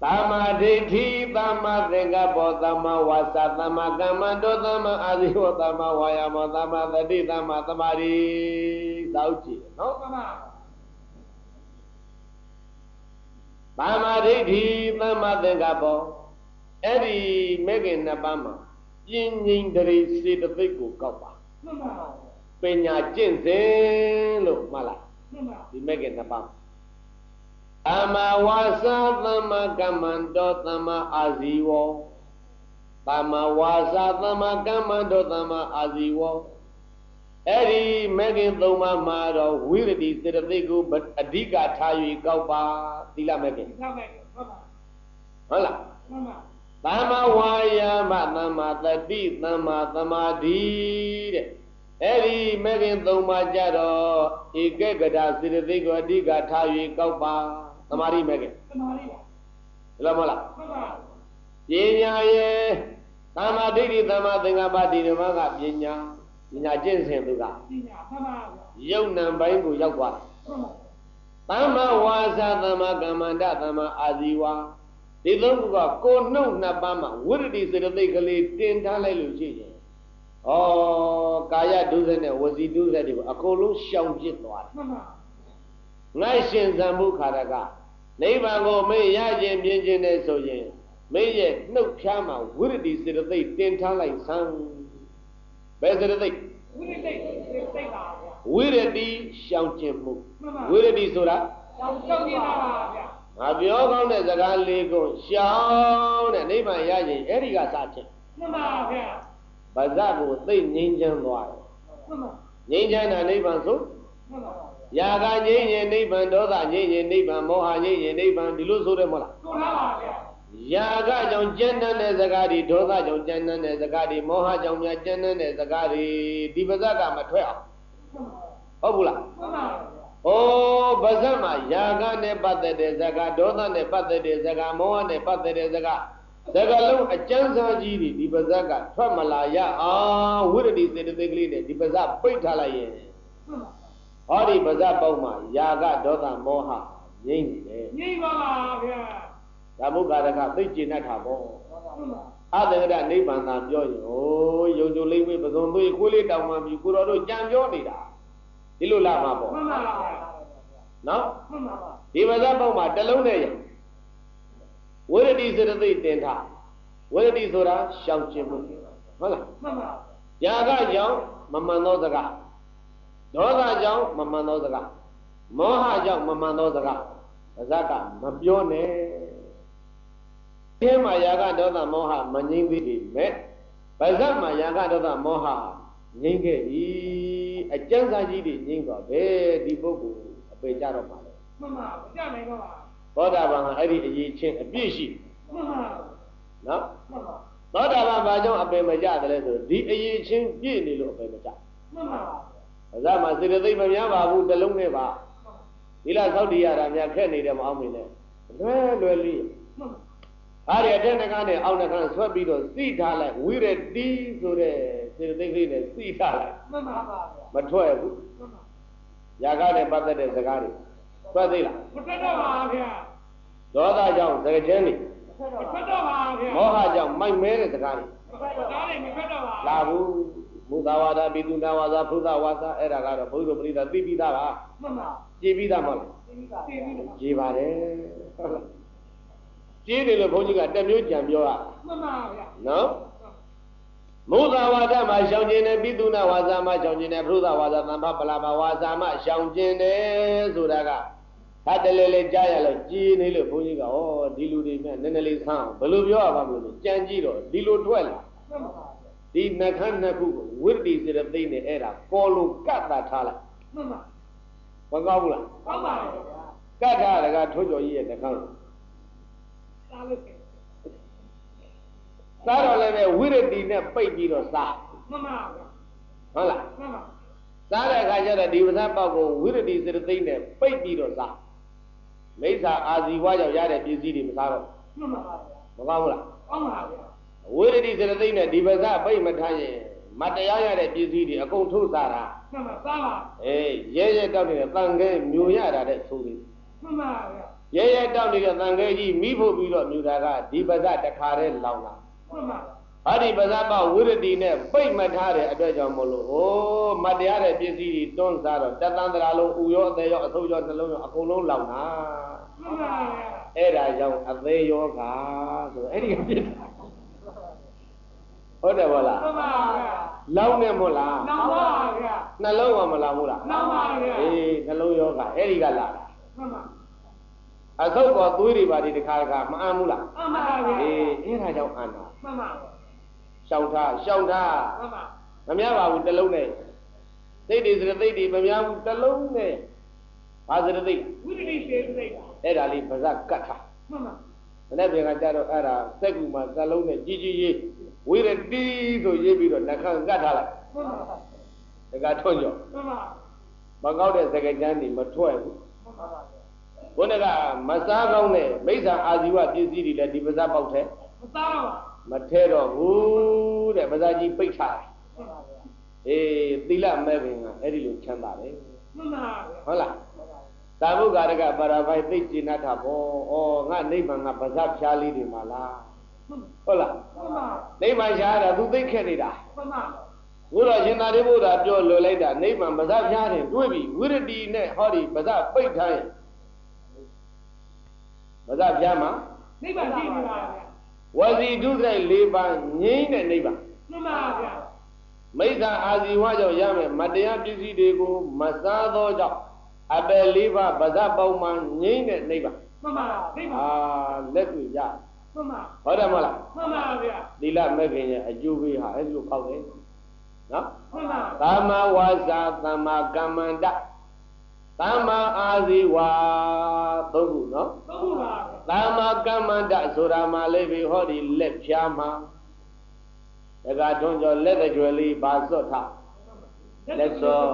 သမ္မာဒိဋ္ဌိသမ္မာသင်္ကပ္ပသမ္မာဝါစာသမ္မာကမ္မန္တောသမ္မာအာဇီဝသမ္မာဝါယာမောသမ္မာသတိသမ္မာသမာဓိသောက်ကြည့်နော်သမ္မာဒိဋ္ဌိသမ္မာသင်္ကပ္ပအဲ့ဒီမဲခင်နှစ်ပါးမှာပြင်းငိမ့်တရေစေတသိက်ကိုကောက်ပါပညာကျင့်စဉ်လို့မှတ်လိုက်ဒီမဲခင်နှစ်ပါးသမ္မာဝါစာသမ္မာကမ္မန္တောသမ္မာအာဇီဝသမ္မာဝါစာသမ္မာကမ္မန္တောသမ္မာအာဇီဝအဲ့ဒီမဲခင်သုံးပါးမှာတော့ဝိရတိစေတသိက်ကိုအဓိကထား၍ကောက်ပါသီလမဲခင်ဟုတ်လားသမ္မာဝါယာမသမ္မာတတိသမ္မာသမာဓိတဲ့အဲ့ဒီမဲခင်သုံးပါးကြတော့ဧကဂတစေတသိက်ကိုအဓိကထား၍ကောက်ပါသမာဓိမဲခင်သမာဓိပါဘယ်လိုမလားမှန်ပါပညာရဲ့သမ္မာဒိဋ္ဌိသမ္မာသင်္ကပ္ပဒီဓမ္မကပညာကျင့်စဉ်သူကပညာမှန်ပါယုံနံပိုင်းကိုရောက်သွားတယ်သမ္မာဝါစာသမ္မာကမ္မန္တသမ္မာအာဇီဝဒီသုံးခုကကိုနှုတ်နှစ်ပါးမှာဝိရတိစေတသိက်ကလေးတင်ထားလိုက်လို့ရှိရင်ဩကာယဒုစရနဲ့ဝစီဒုစရတွေကိုအကုန်လုံးရှောင်ပြစ်သွားတယ်မှန်ပါငါရှင်ဇံမှုခါရကနိဗ္ဗာန်ကိုမေ့ရခြင်းမြင်ခြင်းနဲ့ဆိုရင်မေ့ရဲ့နှုတ်ဖြားမှာဝိရတိစေတသိက်တင်ထားလိုက်ဆန်းဘယ်စေတသိက်ဝိရတိစေတသိက်ပါဗျာဝိရတိရှောင်ကျင်မှုဝိရတိဆိုတာရှောင်ကျင်တာပါဗျာငါပြောကောင်းတဲ့စကားလေးကိုရှောင်တဲ့နိဗ္ဗာန်ရရင်အဲ့ဒီကစခြင်းမှန်ပါဗျာပါဇတ်ကိုသိငြိမ်းချမ်းသွားတယ်မှန်ပါငြိမ်းချမ်းတာနိဗ္ဗာန်ဆိုမှန်ပါရာဂငြိမ်းရင်နိဗ္ဗာန်ဒေါသငြိမ်းရင်နိဗ္ဗာန်မောဟငြိမ်းရင်နိဗ္ဗာန်ဒီလိုဆိုတယ်မဟုတ်လားဆိုပါပါဗျာရာဂကြောင့်ကျဉ်းတဲ့စကားတွေဒေါသကြောင့်ကျဉ်းတဲ့စကားတွေမောဟကြောင့်များကျဉ်းတဲ့စကားတွေဒီပါဇက်ကမထွက်အောင်ဟုတ်ဘူးလားမှန်ပါဩပါဇက်မှာရာဂနဲ့ပတ်သက်တဲ့စကားဒေါသနဲ့ပတ်သက်တဲ့စကားမောဟနဲ့ပတ်သက်တဲ့စကားစကားလုံးအကျဉ်းစားကြီးတွေဒီပါဇက်ကထွက်မလာရအောင်ဝိရတိစေတသိက်ကလေးနဲ့ဒီပါဇက်ပိတ်ထားလိုက်ရင်ဟောဒီပါဇက်ပေါက်မှာရာဂဒေါသမောဟငြိမ့်နေတယ်ငြိမ့်ပါပါဗျာဓမ္မုကာရကသိကျင်တတ်တာပေါ့အတ္တကနိဗ္ဗာန်သာပြောရင်ဟိုယုံကြည်လိမ့်မေပဇွန်သွေးခွေးလေးတောင်မှပြီးကိုတော်တို့ကြံပြောနေတာဒီလိုလာမှာပေါ့မှန်ပါပါနော်မှန်ပါပါဒီပါဇက်ပေါက်မှာတစ်လုံးနဲ့ဝိရတိစေတသိက်တင်ထားဝိရတိဆိုတာရှောင်ကျင်မှုဟုတ်လားမှန်ပါရာဂကြောင့်မမှန်သောစကားဒေါသကြောင့်မမှန်သောစကားမောဟကြောင့်မမှန်သောစကားပါဇက်ကမပြောနဲ့ဒီမှာရာဂဒေါသမောဟမငြိမ့်သေးပေမဲ့ပါဇက်မှာရာဂဒေါသမောဟငြိမ့်ခဲ့ပြီအကျဉ်းစားကြီးတွေငြိမ့်သွားပဲဒီပုဂ္ဂိုလ်အပေကြတော့ပါလေမှန်ပါမကြနိုင်တော့ပါသောတာပန်ကအဲ့ဒီအရေးချင်းအပြည့်ရှိမှန်ပါနော်မှန်ပါသောတာပန်ဘာကြောင့်အပေမကြတယ်လဲဆိုဒီအရေးချင်းပြည့်နေလို့အပေမကြမှန်ပါပါဇာမှာစေတသိက်မများပါဘူးတစ်လုံးနဲ့ပါဒီလားသောက်တည်ရတာများခက်နေတယ်မအောင်မင်းနဲ့လွယ်လေးမှန်ပါအားရတဲ့နှကန်းနဲ့အောက်နှကန်းဆွဲပြီးတော့စီထားလိုက်ဝိရတိဆိုတဲ့စေတသိက်ကလေးနဲ့စီထားလိုက်မှန်ပါပါမထွက်ဘူးမှန်ပါရာဂနဲ့ပတ်သက်တဲ့စကားတွေထွက်သေးလားမထွက်တော့ပါဗျာဒေါသကြောင့်စကားချင်းတွေမထွက်တော့ပါဗျာမောဟကြောင့်မိုက်မဲတဲ့စကားတွေမထွက်တော့ပါလာဘူးမူသာဝါဒပိတုနာဝါစာဖုသဝါစာအဲ့ဒါကတော့ဘုရားပရိသတ်သိပြီးသားပါမှန်ပါကြည်ပြီးသားမဟုတ်လားသိပြီးသားကြည်ပါတယ်ဟုတ်လားကြည်တယ်လို့ဘုန်းကြီးကတက်မျိုးကြံပြောရမှန်ပါဗျာနော်မုသာဝါဒမှာရှောင်ကျင်တယ်ပိတုနာဝါစာမှာရှောင်ကျင်တယ်ဘုရားဝါစာသံဃပလာမဝါစာမှာရှောင်ကျင်တယ်ဆိုတာကဟာတလေလေကြားရလို့ကြည်နေလို့ဘုန်းကြီးကဩဒီလူတွေနဲ့နည်းနည်းလေးဆန်းဘယ်လိုပြောရပါမလို့ကြံကြည့်တော့ဒီလိုထွက်လာမှန်ပါဒီနှခမ်းနှစ်ခုကိုဝိတ္တိစေတသိက်နဲ့အဲ့ဒါပေါ်လို့ကတ်တာထားလိုက်မှန်ပါမကောင်းဘူးလားကောင်းပါရဲ့ကတ်ထားတာကထိုးကြော်ကြီးရဲ့နှခမ်းစားလို့စားတော့လည်းပဲဝိရတိနဲ့ပိတ်ပြီးတော့စားမှန်ပါဟုတ်လားမှန်ပါစားတဲ့အခါကျတော့ဒီပဇတ်ပေါက်ကိုဝိရတိစေတသိက်နဲ့ပိတ်ပြီးတော့စားမိစ္ဆာအာဇီဝကြောင့်ရတဲ့ပစ္စည်းတွေမစားတော့မှန်ပါမကောင်းဘူးလားကောင်းပါဗျာဝိရတိစေတသိက်နဲ့ဒီပါဇပိတ်မထားရင်မတရားရတဲ့ပစ္စည်းတွေအကုန်ထုတ်စားတာမှန်ပါစားပါအေးရဲရဲတောက်နေတဲ့တန်ခဲမျိုးရတာတဲ့ဆိုသေးမှန်ပါဗျာရဲရဲတောက်နေတဲ့တန်ခဲကြီးမိဖို့ပြီးတော့မြူတာကဒီပါဇတခါတည်းလောင်လာဟာဒီပါဇပဝိရတိနဲ့ပိတ်မထားတဲ့အတွက်ကြောင့်မို့လို့မတရားတဲ့ပစ္စည်းတွေတွန်းစားတော့တသန္တရာလုံးဥရောအသေးရောအဆုပ်ရောနှလုံးရောအကုန်လုံးလောင်တာအဲ့ဒါကြောင့်အသေးယောဂဆိုအဲ့ဒီကဖြစ်တာဟုတ်တယ်ဗောလားမှန်ပါဗျာလောင်းနေမို့လားလောင်းပါဗျာနှလုံးကမလောင်ဘူးလားလောင်းပါဗျာအေးနှလုံးယောဂအဲ့ဒီကလာတာမှန်ပါအဆုပ်ပေါ်သွေးတွေပါဒီတစ်ခါမအမ်းဘူးလားမှန်ပါဗျာအေးအဲ့ဒါကြောင့်အမ်းတာမှန်ပါရှောင်ထားမှန်ပါမများပါဘူးတစ်လုံးနဲ့သိတိစရသိတိမများဘူးတစ်လုံးနဲ့ဘာစရသိဝိရတိစေသိအဲ့ဒါလေးပါဇက်ကတ်ထားမှန်ပါမနေ့ပြန်ကကြတော့အဲ့ဒါစက်ကူမှာသလုံးနဲ့ကြီးကြီးရေးဝိရတိဆိုရေးပြီးတော့နှခမ်းကတ်ထားလိုက်မှန်ပါတကထွန်းကြောမှန်ပါမကောက်တဲ့စကကြမ်းတွေမထွက်ဘူးမှန်ပါဘုန်းကမစားကောင်းတဲ့မိစ္ဆာအာဇီဝပစ္စည်းတွေလည်းဒီပါဇက်ပေါက်ထဲမစားတော့မထဲတော့ဘူးတဲ့ပါဇက်ကြီးပိတ်ထားတယ်မှန်ပါအေးသီလမဲ့ပင်ကအဲ့ဒီလိုချမ်းသာတယ်မှန်ပါဟုတ်လားသာဘုဂါရကပါရပိုင်သိကျင်တတ်တာဘောဩငါနိဗ္ဗာန်ကပါဇက်ဖြားလေးတွေမှာလားဟုတ်လားမှန်ပါနိဗ္ဗာန်ရှားတာသူသိခဲ့နေတာမှန်ပါဘုရားရှင်သာရိပုတ္တရာပြောလွယ်လိုက်တာနိဗ္ဗာန်ပါဇက်ဖြားတယ်တွေးပြီးဝိရတိနဲ့ဟောဒီပါဇက်ပိတ်ထားရင်ပါဇက်ဖြားမှာနိဗ္ဗာန်ရှိပါဗျာဝစီဒုစရိုက်၄ပါးငြိမ့်တဲ့နိဗ္ဗာန်မှန်ပါဗျာမိစ္ဆာအာဇီဝကြောင့်ရမယ်မတရားပစ္စည်းတွေကိုမစားသောကြောင့်အပယ်၄ပါးပါဇက်ပေါင်းမှငြိမ့်တဲ့နိဗ္ဗာန်မှန်ပါနိဗ္ဗာန်လက်တွေ့ရမှန်ပါဟုတ်တယ်မဟုတ်လားမှန်ပါဗျာသီလမဲ့ခင်ရဲ့အကျိုးပေးဟာအဲ့ဒီလိုပေါက်တယ်နော်မှန်ပါသမ္မာဝါစာသမ္မာကမ္မန္တသမ္မာအာဇီဝသုံးခုနော်သုံးခုပါသမ္မာကမ္မန္တဆိုတာမှလည်းပြီဟောဒီလက်ဖြားမှာတက္ကထွန်းကျော်လက်ကြွယ်လေးပါစွတ်ထားလက်စော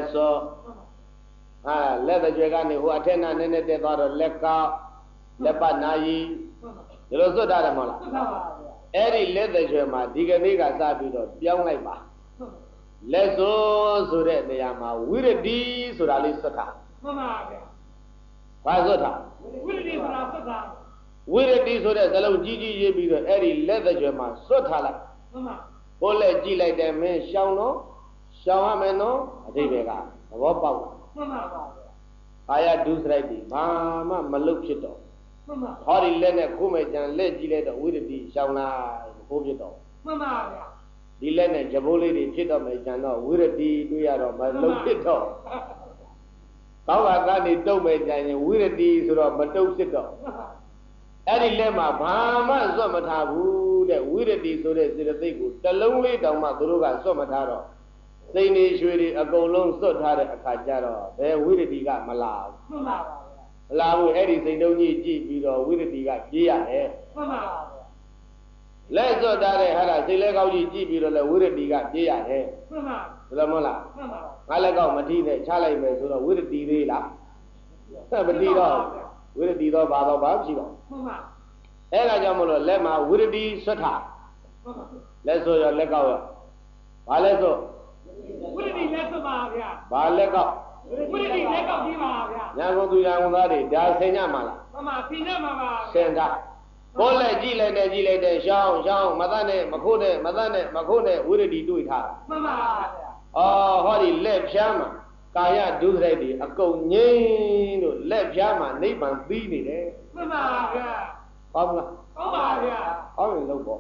ဟာလက်ကြွယ်ကနေဟိုအထက်နာနည်းနည်းတက်သွားတော့လက်ကောက်လက်ပတ်နာယီဒီလိုစွတ်ထားတယ်မဟုတ်လားစွတ်ထားပါဗျာအဲ့ဒီလက်ကြွယ်မှာဒီကနေ့ကစပြီးတော့ပြောင်းလိုက်ပါလက်စိုးဆိုတဲ့နေရာမှာဝိရတိဆိုတာလေးစွတ်ထားမှန်ပါဗျာဘာစွတ်ထားဝိရတိဆိုတာစွတ်ထားဝိရတိဆိုတဲ့ဇလုံးကြီးကြီးရေးပြီးတော့အဲ့ဒီလက်ကြွယ်မှာစွတ်ထားလိုက်မှန်ပါဘိုးလက်ကြည့်လိုက်တယ်မင်းရှောင်းတော့ရှောင်းရမယ်နော်အတိဘယ်ကသဘောပေါက်လားမှန်ပါပါအာယဒုစရိုက်ဒီဘာမှမလုတ်ဖြစ်တော့မှန်ပါဟောဒီလက်နဲ့ခိုးမဲ့ကြံလက်ကြည့်လိုက်တော့ဝိရတိရှောင်းလိုက်ခိုးဖြစ်တော့မှန်ပါဗျာဒီလက်နဲ့ကြဘိုးလေးတွေဖြစ်တော့မယ်ကြံတော့ဝိရတိတွေ့ရတော့မလုတ်ဖြစ်တော့ကောင်းကကနေတုတ်မဲ့ကြံရင်ဝိရတိဆိုတော့မတုတ်ဖြစ်တော့အဲ့ဒီလက်မှာဘာမှစွတ်မထားဘူးတဲ့ဝိရတိဆိုတဲ့စေတသိက်ကိုတလုံးလေးတောင်မှသူတို့ကစွတ်မထားတော့စိတ်နေရွှေတွေအကုန်လုံးစွတ်ထားတဲ့အခါကျတော့ဘယ်ဝိရတိကမလာဘူးမှန်ပါပါမလာဘူးအဲ့ဒီစိတ်တုံးကြီးကြည့်ပြီးတော့ဝိရတိကပြေးရတယ်မှန်ပါပါလက်စွတ်ထားတဲ့ဟာစိတ်လက်ကောက်ကြီးကြည့်ပြီးတော့လဲဝိရတိကပြေးရတယ်မှန်ပါဘယ်လိုမဟုတ်လားမှန်ပါငါလက်ကောက်မထိနဲ့ချလိုက်မယ်ဆိုတော့ဝိရတိသေးလားမတိတော့ဝိရတိတော့ဘာတော့ဘာမရှိပါဘူးမှန်ပါအဲ့ဒါကြောင့်မလို့လက်မှာဝိရတိစွတ်ထားလက်စွတ်ရောလက်ကောက်ရောဘာလက်စွတ်ဝိရတိလက်စွတ်ပါဗျာဘာလက်ကောက်ဝိရတိလက်ကောက်ကြီးပါဗျာညာကုန်သူညာကုန်သားတွေဒါဆင်ညမှာလားမှန်ပါဆင်ညမှာပါဆင်တာကိုယ်လက်ကြည့်လိုက်တယ်ရှောင်းမသတ်နဲ့မခိုးနဲ့မသတ်နဲ့မခိုးနဲ့ဝိရတိတွေ့ထားမှန်ပါဗျာအော်ဟောဒီလက်ဖြားမှာကာယဒုစရိုက်တွေအကုန်ငြိမ်းလို့လက်ဖြားမှာနိဗ္ဗာန်ပြီးနေတယ်မှန်ပါဗျာဟုတ်လားဟုတ်ပါဗျာဟောရင်လို့ပေါ့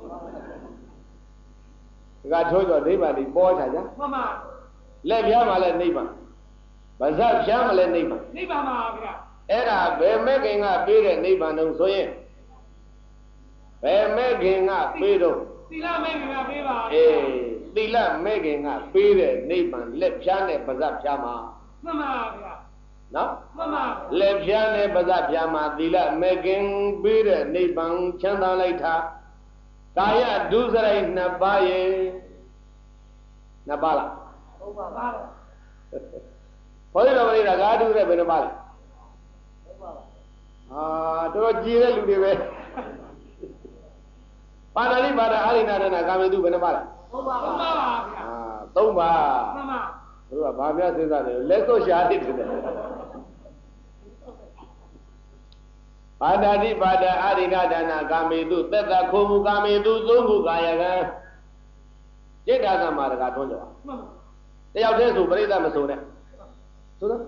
ဒါကထိုးကြောနိဗ္ဗာန်ဒီပေါ်ထားကြမှန်ပါလက်ဖြားမှာလည်းနိဗ္ဗာန်ဗဇက်ဖြားမှာလည်းနိဗ္ဗာန်ပါဗျာအဲ့ဒါဘယ်မဲ့ခင်ကပေးတဲ့နိဗ္ဗာန်တုံးဆိုရင်ဘယ်မဲ့ခင်ကပေးတော့သီလမဲ့ခင်ကပေးပါအေးသီလမဲ့ခင်ကပေးတဲ့နိဗ္ဗာန်လက်ဖြားနဲ့ဗဇက်ဖြားမှာမှန်ပါဗျာနော်မှန်ပါလက်ဖြားနဲ့ပါဇက်ဖြားမှာသီလမဲ့ခင်ပေးတဲ့နိဗ္ဗာန်ချမ်းသာလိုက်တာကာယဒုစရိုက်နှစ်ပါးရဲ့နှစ်ပါးလားဟုတ်ပါပါဘုရားတော်လေးကကာဒုစရိုက်ဘယ်နှပါးလဲဟုတ်ပါပါတော်တော်ကြည်တဲ့လူတွေပဲပါဏာတိပါဒအာရိဏဒနာကာမေတုဘယ်နှပါးလဲဟုတ်ပါပါဗျာသုံးပါမှန်ပါတို့ကဘာများစဉ်းစားတယ်လက်စွပ်ရှားတယ်ပါဒာတိပါဒာအာရိဏဒါနကာမေတုသက်သာခိုးမှုကာမေတုသုံးခုကာယကံจิตဓာကမှာတကားတွန်းကြောတယောက်တည်းဆိုပြိဿမဆိုနဲ့ဆိုတော့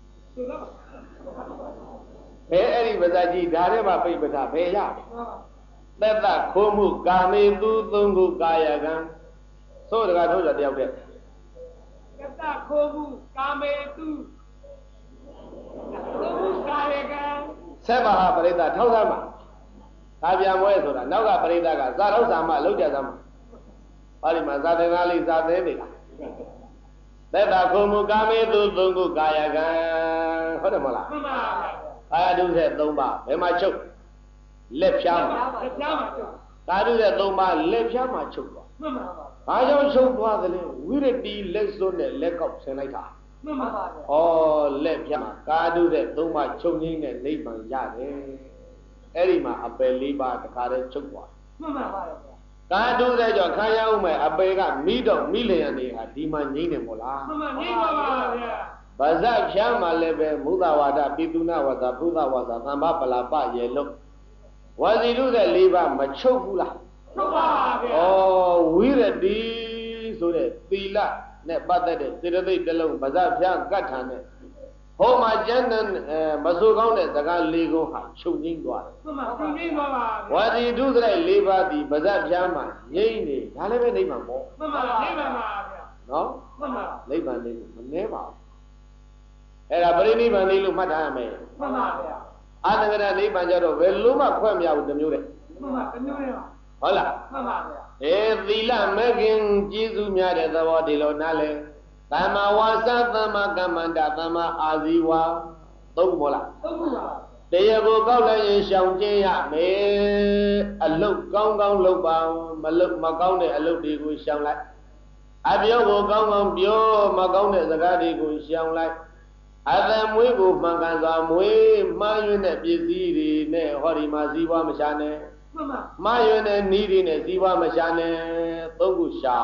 ဘယ်အဲ့ဒီပါဇာကြီးဒါထဲမှာပြိပဒဘယ်ရသက်သာခိုးမှုကာမေတုသုံးခုကာယကံဆိုတကားတွန်းကြောတယောက်တည်းသက်သာခိုးမှုကာမေတုသုံးခုကာယကံဆက်ပါဟာပရိသတ်ထောက်သားမှာဒါပြန်ပွဲဆိုတာနောက်ကပရိသတ်ကဇာတော့ဇာမလောက်ကြသမှာဟောဒီမှာဇာတင်သားလေးဇာသေးနေလားသက်တာခုံမူကာမေတုသုံးခုကာယကံဟုတ်တယ်မဟုတ်လားမှန်ပါဗျာအာဓုတဲ့၃ပါးဘယ်မှာချုပ်လက်ဖြားမှာလက်ဖြားမှာချုပ်သာဓုတဲ့၃ပါးလက်ဖြားမှာချုပ်သွားမှန်ပါပါဘာကြောင့်ချုပ်သွားသလဲဝိရတိလက်စွန်းနဲ့လက်ကောက်ဆင်လိုက်တာမှန်ပါပါဗျာဩလက်ဖြားမှာကာဓုတဲ့၃ပါးချုပ်ငင်းတဲ့နိဗ္ဗာန်ရတယ်အဲ့ဒီမှာအပယ်၄ပါးတခါတည်းချုပ်သွားမှန်ပါပါဗျာကာဓုတဲ့ကြောင့်ခံရအောင်မယ်အပယ်ကမိတော့မိလျံနေဟာဒီမှာငြိမ့်တယ်မို့လားမှန်ပါငြိမ့်ပါပါဗျာဗဇတ်ဖြားမှာလည်းပဲမုဒ္ဒဝါဒပိတုနာဝါဒဘုဒ္ဓဝါဒသံဃပလာပရေလို့ဝါစီတုတဲ့၄ပါးမချုပ်ဘူးလားချုပ်ပါဗျာဩဝိရတိဆိုတဲ့သီလနဲ့ပတ်သက်တဲ့စေတသိက်တစ်လုံးဗဇတ်ဖြားကတ်ထန်တဲ့ဟောမှာကျန်တဲ့မဆိုကောင်းတဲ့စကား၄ခုဟာချုပ်ငိမ့်သွားတယ်မှန်ပါချုပ်ငိမ့်သွားပါဝါစီတုတဲ့၄ပါးဒီဗဇတ်ဖြားမှာငြိမ့်နေဒါလည်းပဲနိဗ္ဗာန်ပေါ့မှန်ပါနိဗ္ဗာန်ပါဗျာနော်မှန်ပါနိဗ္ဗာန်လေးမနှဲပါဘူးအဲ့ဒါပရိနိဗ္ဗာန်လေးလို့မှတ်ထားရမယ်မှန်ပါဗျာအာသင်္ကရနိဗ္ဗာန်ကြတော့ဘယ်လို့မှခွင့်မရဘူးတစ်မျိုးတည်းမှန်ပါတစ်မျိုးတည်းပါဟုတ်လားမှန်ပါဗျာသီလမဲ့ခင်ကျေးဇူးများတဲ့သဘောဒီလိုနားလဲသမ္မာဝါစာသမ္မာကမ္မန္တသမ္မာအာဇီဝသုံးခုမလားသုံးခုပါတရားကိုကောက်လိုက်ရင်ရှောင်ကျဉ်ရမယ်အလုတ်ကောင်းကောင်းလုပ်ပါမကောင်းတဲ့အလုတ်တွေကိုရှောင်လိုက်အပြောကိုကောင်းကောင်းပြောမကောင်းတဲ့စကားတွေကိုရှောင်လိုက်အသမွေးကိုမှန်ကန်စွာမွေးမှားယွင်းတဲ့ပစ္စည်းတွေနဲ့ဟောဒီမှာစည်းဝါးမရှာနဲ့မှန်ပါမှားယွင်းတဲ့နီးတွေနဲ့စည်းဝါးမရှာနဲ့သုံးခုရှာ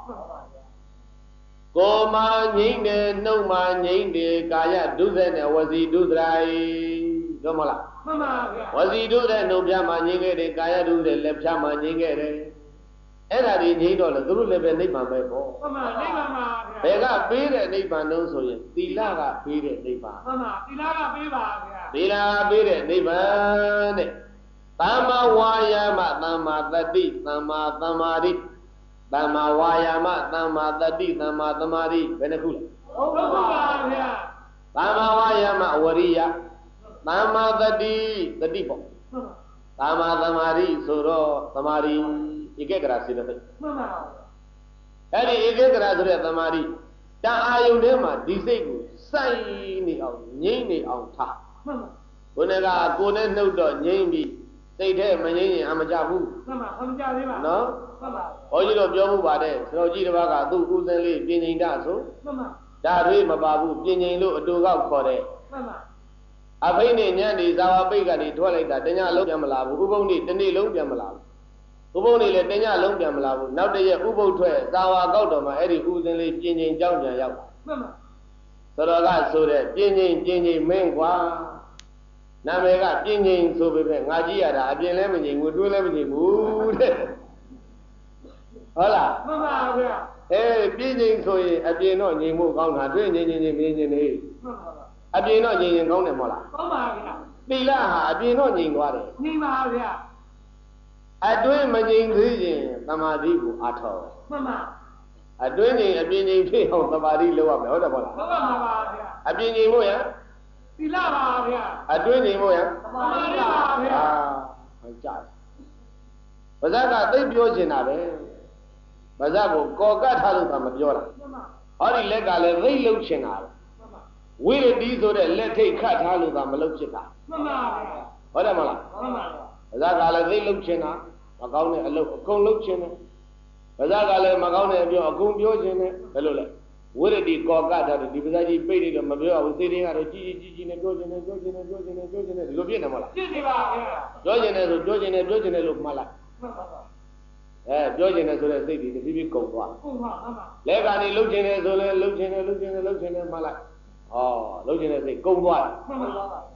ကိုယ်မှာငြိမ့်တယ်နှုတ်မှာငြိမ့်တယ်ကာယဒုစရိုက်နဲ့ဝစီဒုစရိုက်တို့မလားမှန်ပါဗျာဝစီဒုစရိုက်နှုတ်ပြမှာငြိမ့်ခဲ့တယ်ကာယဒုစရိုက်လက်ပြမှာငြိမ့်ခဲ့တယ်အဲ့ဒါဒီငြိမ့်တော့လေသူတို့လည်းပဲနိဗ္ဗာန်ပဲပေါ့မှန်ပါနိဗ္ဗာန်ပါဗျာဘယ်ကပေးတဲ့နိဗ္ဗာန်လို့ဆိုရင်သီလကပေးတဲ့နိဗ္ဗာန်မှန်ပါသီလကပေးပါဗျာသီလပေးတဲ့နိဗ္ဗာန်တဲ့သမ္မာဝါယာမသမ္မာတတိသမ္မာသမာဓိသမ္မာဝါယာမသမ္မာတတိသမ္မာသမာဓိဘယ်နှခုလဲဟုတ်ပါပါဗျာသမ္မာဝါယာမဝရိယသမ္မာတတိတတိပေါ့သမ္မာသမာဓိဆိုတော့သမာဓိဧကဂရစေတသိက်မှန်ပါအဲ့ဒီဧကဂရဆိုတဲ့သမာဓိတန်အာယုန်ထဲမှာဒီစိတ်ကိုစိုက်နေအောင်ငြိမ့်နေအောင်ထားမှန်ပါကိုယ်ကကိုယ်နဲ့နှုတ်တော့ငြိမ့်ပြီးစိတ်ထဲမငြိမ့်ရင်အမကြဘူးမှန်ပါအမကြသေးပါနော်မှန်ပါဘုန်းကြီးတို့ပြောမှုပါတယ်ဆရာကြီးတစ်ပါးကသူ့ဦးစင်းလေးပြင်ငိန်တဆိုမှန်ပါဒါတွေမပါဘူးပြင်ငိန်လို့အတူကောက်ခေါ်တယ်မှန်ပါအဖိနေညံ့နေဇာဝပိတ်ကနေထွက်လိုက်တာတညလုံးပြန်မလာဘူးဥပုံနေတနေ့လုံးပြန်မလာဘူးဥပုံနေလည်းတညလုံးပြန်မလာဘူးနောက်တရက်ဥပုပ်ထွက်ဇာဝကောက်တော်မှာအဲ့ဒီဦးစင်းလေးပြင်ငိန်ကြောင်းပြန်ရောက်မှန်ပါဆိုတော့ကဆိုတဲ့ပြင်ငိန်မင်းကွာနာမည်ကပြင်းငိမ်ဆိုပေမဲ့ငါကြည့်ရတာအပြင်လည်းမငိမ်ဘူးတွင်းလည်းမငိမ်ဘူးတဲ့ဟုတ်လားမှန်ပါဗျာပြင်းငိမ်ဆိုရင်အပြင်တော့ငိမ်ဖို့ကောင်းတာတွင်းငိမ်မင်းငိမ်နေမှန်ပါပါအပြင်တော့ငိမ်ရင်ကောင်းတယ်မဟုတ်လားကောင်းပါဗျာသီလဟာအပြင်တော့ငိမ်သွားတယ်ငိမ်ပါဗျာအတွင်းမငိမ်သေးရင်သမာဓိကိုအားထုတ်မှန်ပါအတွင်းငိမ်အပြင်ငိမ်ဖြစ်အောင်သမာဓိလုပ်ရမယ်ဟုတ်တယ်မဟုတ်လားဟုတ်ပါပါဗျာအပြင်ငိမ်ဖို့ရသီလပါဗျာအတွင်းနေမို့ရသမာဓိပါဗျာဟောကြားပါဇက်ကသိပြောချင်တာပဲဗဇက်ကိုကော်ကတ်ထားလို့သာမပြောတာဟောဒီလက်ကလည်းသိလှုပ်ချင်တာဝိရတိဆိုတဲ့လက်ထိတ်ခတ်ထားလို့သာမလှုပ်ဖြစ်တာမှန်ပါဗျာဟုတ်တယ်မလားမှန်ပါဗဇက်ကလည်းသိလှုပ်ချင်တာမကောင်းတဲ့အလုပ်အကုန်လှုပ်ချင်တယ်ဗဇက်ကလည်းမကောင်းတဲ့အပြောအကုန်ပြောချင်တယ်ဘယ်လိုလဲဝိရတိကောကတာဒီပဇာကြီးပိတ်နေတော့မပြောဘူးသိတင်းကတော့ကြီးနေပြောချင်တယ်ဒီလိုပြည့်နေမလားပြည့်နေပါဗျာပြောချင်တယ်ဆိုပြောချင်တယ်လို့မှတ်လိုက်မှန်ပါပါပြောချင်တယ်ဆိုတဲ့စိတ်တွေတဖြည်းဖြည်းကုန်သွားကုန်ပါမှန်ပါလက်ကနေလှုပ်ချင်တယ်ဆိုလဲလှုပ်ချင်တယ်မှတ်လိုက်ဟောလှုပ်ချင်တဲ့စိတ်ကုန်သွားတယ်မှန်ပါပါ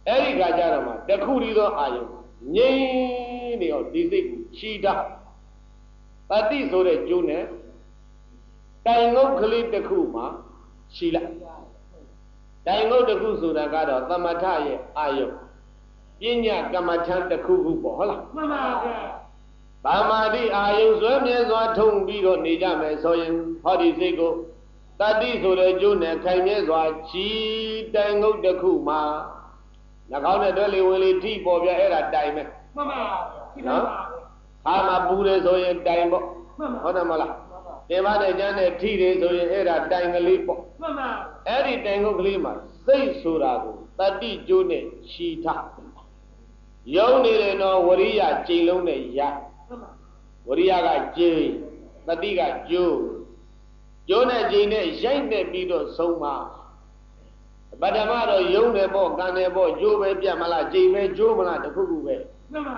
အဲ့ဒီကကြတော့မှတခုတည်းသောအာယုငြိမ်းနေအောင်ဒီစိတ်ကိုချီတာတတိဆိုတဲ့ကျိုးနဲ့တိုင်ငုတ်ကလေးတစ်ခုမှချီလိုက်တိုင်ငုတ်တစ်ခုဆိုတာကတော့သမထရဲ့အာယုပညာကမ္မထံတစ်ခုခုပေါ့ဟုတ်လားမှန်ပါဗျာသမာဓိအာယုဇွဲမြဲစွာထုံပြီးတော့နေကြမယ်ဆိုရင်ဟောဒီစိတ်ကိုတတိဆိုတဲ့ကျိုးနဲ့ခိုင်မြဲစွာချီတိုင်ငုတ်တစ်ခုမှနှာခေါင်းနဲ့တွဲလေဝင်လေထိပေါ်ပြအဲ့ဒါတိုင်ပဲမှန်ပါနော်ဟာမပူတယ်ဆိုရင်တိုင်ပေါ့ဟုတ်တယ်မလားတင်ပါတဲ့ကျမ်းနဲ့ထိတယ်ဆိုရင်အဲ့ဒါတိုင်ကလေးပေါ့မှန်ပါအဲ့ဒီတိုင်ငုတ်ကလေးမှာစိတ်ဆိုတာကိုတတိကျိုးနဲ့ချီထားယုံနေတယ်နော်ဝရိယကျိန်လုံးနဲ့ရဝရိယကကျိန်တတိကကျိုးကျိုးနဲ့ကျိန်နဲ့ရိုက်နေပြီးတော့ဆုံးမပထမတော့ယုံတယ်ပေါ့ကံတယ်ပေါ့ကျိုးပဲပြတ်မလားကျိန်ပဲကျိုးမလားတခုခုပဲမှန်ပါ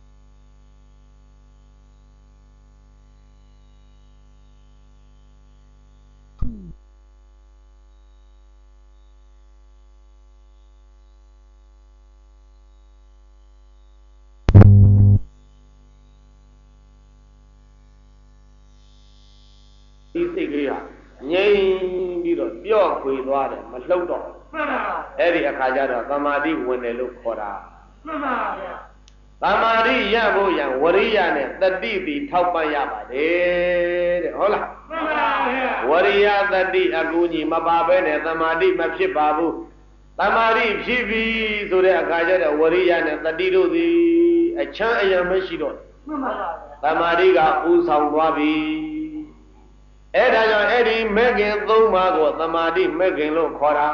ဒီစိတ်ကလေးဟာငြိမ်ပြီးတော့ပြော့ခွေသွားတယ်မလှုပ်တော့မှန်ပါအဲ့ဒီအခါကျတော့သမာဓိဝင်တယ်လို့ခေါ်တာမှန်ပါဗျာသမာဓိရဖို့ရန်ဝရိယနဲ့တတိတိထောက်ပံ့ရပါတယ်တဲ့ဟုတ်လားမှန်ပါဗျာဝရိယတတိအကူကြီးမပါဘဲနဲ့သမာဓိမဖြစ်ပါဘူးသမာဓိဖြစ်ပြီဆိုတဲ့အခါကျတော့ဝရိယနဲ့တတိတို့သည်အချမ်းအယံမရှိတော့မှန်ပါဗျာသမာဓိကဥဆောင်သွားပြီအဲ့ဒါကြောင့်အဲ့ဒီမဲ့ခင်၃ပါးကိုသမာဓိမဲ့ခင်လို့ခေါ်တာ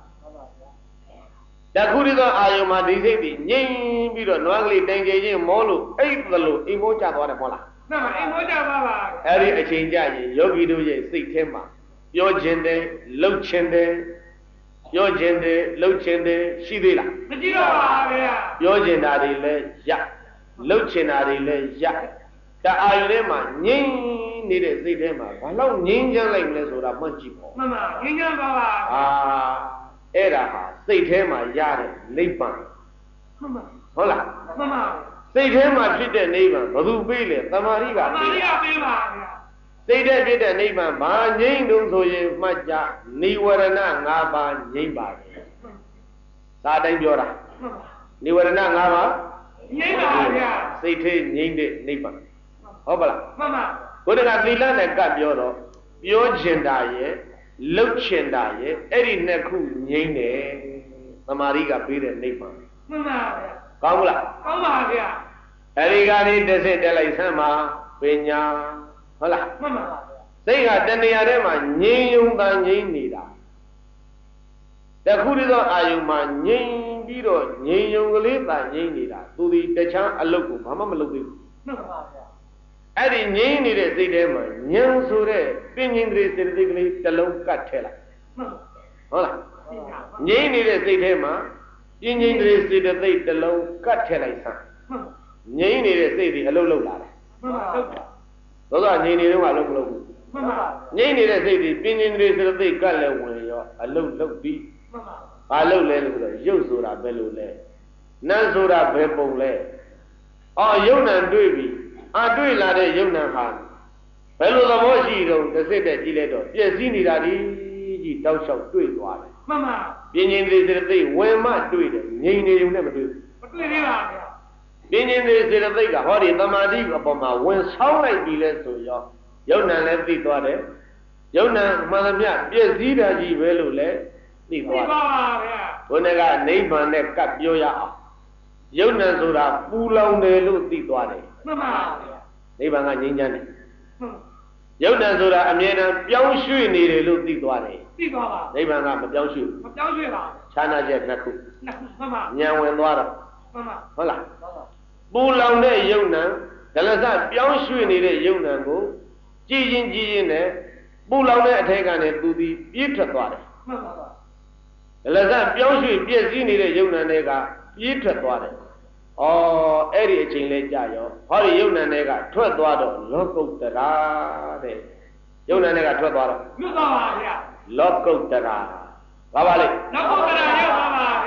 တခုတည်းသောအာယုံမှာဒီစိတ်ပြီးငြိမ်ပြီးတော့နွားကလေးတိုင်ကြချင်းမောလို့အိတ်သလိုအိမ်မောကျသွားတယ်မဟုတ်လားမှန်ပါအိမ်မောကျသွားပါအဲ့ဒီအချိန်ကြရင်ယောဂီတို့ရဲ့စိတ်ထဲမှာပြောခြင်းတယ်လှုပ်ခြင်းတယ်ပြောခြင်းတယ်လှုပ်ခြင်းတယ်ရှိသေးလားမရှိတော့ပါဗျာပြောခြင်းတာတွေလည်းရလှုပ်ခြင်းတာတွေလည်းရတအာယုံထဲမှာငြိမ်နေတဲ့စိတ်ထဲမှာဘာလို့ငြင်းချမ်းလိုက်မလဲဆိုတာမှတ်ကြည့်ပေါ့မှန်ပါငြင်းချမ်းပါပါအဲ့ဒါဟာစိတ်ထဲမှာရတဲ့နိဗ္ဗာန်မှန်ပါဟုတ်လားမှန်ပါစိတ်ထဲမှာဖြစ်တဲ့နိဗ္ဗာန်ဘယ်သူပေးလဲသမာဓိကပေးပါဗျာစိတ်ထဲဖြစ်တဲ့နိဗ္ဗာန်ဘာငြိမ်းလို့ဆိုရင်မှတ်ကြနိဝရဏ၅ပါးငြိမ်းပါတယ်ဒါတိုင်းပြောတာနိဝရဏ၅ပါးငြိမ်းပါဗျာစိတ်ထဲငြိမ်းတဲ့နိဗ္ဗာန်ဟုတ်ပါလားမှန်ပါဘုရားကသီလနဲ့ကပ်ပြောတော့ပြောချင်တာရဲ့လှုပ်ချင်တာရဲ့အဲ့ဒီနှစ်ခုငြိမ့်တယ်သမာဓိကပေးတဲ့နိဗ္ဗာန်မှန်ပါဗျာကောင်းလားကောင်းပါဗျာအဲ့ဒီကနေတစ်စစ်တက်လိုက်ဆမ်းပါပညာဟုတ်လားမှန်ပါဗျာစိတ်ကတဏှာထဲမှာငြိမ်ယုံတန်ငြိမ်နေတာတခုတည်းသောအာယုံမှာငြိမ်ပြီးတော့ငြိမ်ယုံကလေးတန်ငြိမ်နေတာသူဒီတခြားအလုပ်ကိုဘာမှမလုပ်သေးဘူးမှန်ပါဗျာအဲ့ဒီငြိမ်းနေတဲ့စိတ်ထဲမှာဉာဏ်ဆိုတဲ့ပင်ဉ္စရိစေတသိက်ကလေးတစ်လုံးကတ်ထဲလိုက်ဟုတ်လားငြိမ်းနေတဲ့စိတ်ထဲမှာပင်ဉ္စရိစေတသိက်တစ်လုံးကတ်ထဲလိုက်စမ်းငြိမ်းနေတဲ့စိတ်ဒီအလုံးလုံးလာတယ်သောသောငြိမ်းနေတော့အလုံးမလုံးဘူးငြိမ်းနေတဲ့စိတ်ဒီပင်ဉ္စရိစေတသိက်ကတ်လည်းဝင်ရောအလုံးလုံးပြီးဘာလုံးလဲလို့ဆိုတော့ရုပ်ဆိုတာဘယ်လိုလဲနာမ်ဆိုတာဘယ်ပုံလဲအော်ယုံနာတွေ့ပြီတွေ့လာတဲ့ယုံနာဟာဘယ်လိုသဘောရှိတော့တစ်စစ်တဲ့ကြည့်လိုက်တော့ပြည့်စည်နေတာဒီကြီးတောက်လျှောက်တွေ့သွားတယ်မှန်ပါပြင်းချင်းသေးစေသိဝင်မှတွေ့တယ်ငြိမ်နေုံနဲ့မတွေ့ဘူးမတွေ့သေးပါဗျာပြင်းချင်းသေးစေသိကဟောဒီသမာဓိအပေါ်မှာဝင်ဆောင်းလိုက်ပြီလဲဆိုရောယုံနာလည်းသိသွားတယ်ယုံနာမှန်သမျှပြည့်စည်တာကြီးပဲလို့လည်းသိသွားတယ်ပါဗျာဘုန်းကနိဗ္ဗာန်နဲ့ကပ်ပြောရအောင်ယုံနာဆိုတာပူလောင်တယ်လို့သိသွားတယ်မှန်ပါဗျာနိဗ္ဗာန်ကငြိမ်းချမ်းတယ်ယုတ်တံဆိုတာအမြဲတမ်းပြောင်းရွှေ့နေတယ်လို့သိသွားတယ်သိသွားပါနိဗ္ဗာန်ကမပြောင်းရွှေ့ဘူးမပြောင်းရွှေ့ပါခြားနာချက်နှစ်ခုမှန်ပါဉာဏ်ဝင်သွားတော့မှန်ပါဟုတ်လားပူလောင်တဲ့ယုတ်တံဒလစပြောင်းရွှေ့နေတဲ့ယုတ်တံကိုကြည်ချင်းနဲ့ပူလောင်တဲ့အထက်ကနေသူသည်ပြည့်ထွက်သွားတယ်မှန်ပါဒလစပြောင်းရွှေ့ပြည့်စည်နေတဲ့ယုတ်တံတွေကပြည့်ထွက်သွားတယ်အဲ့ဒီအချိန်လေးကြာရောဟောဒီယုံနံတွေကထွက်သွားတော့လောကုတ္တရာတဲ့ယုံနံတွေကထွက်သွားတော့လွတ်သွားပါဗျာလောကုတ္တရာဘာပါလဲလောကုတ္တရာရောက်ပါပါဗျာ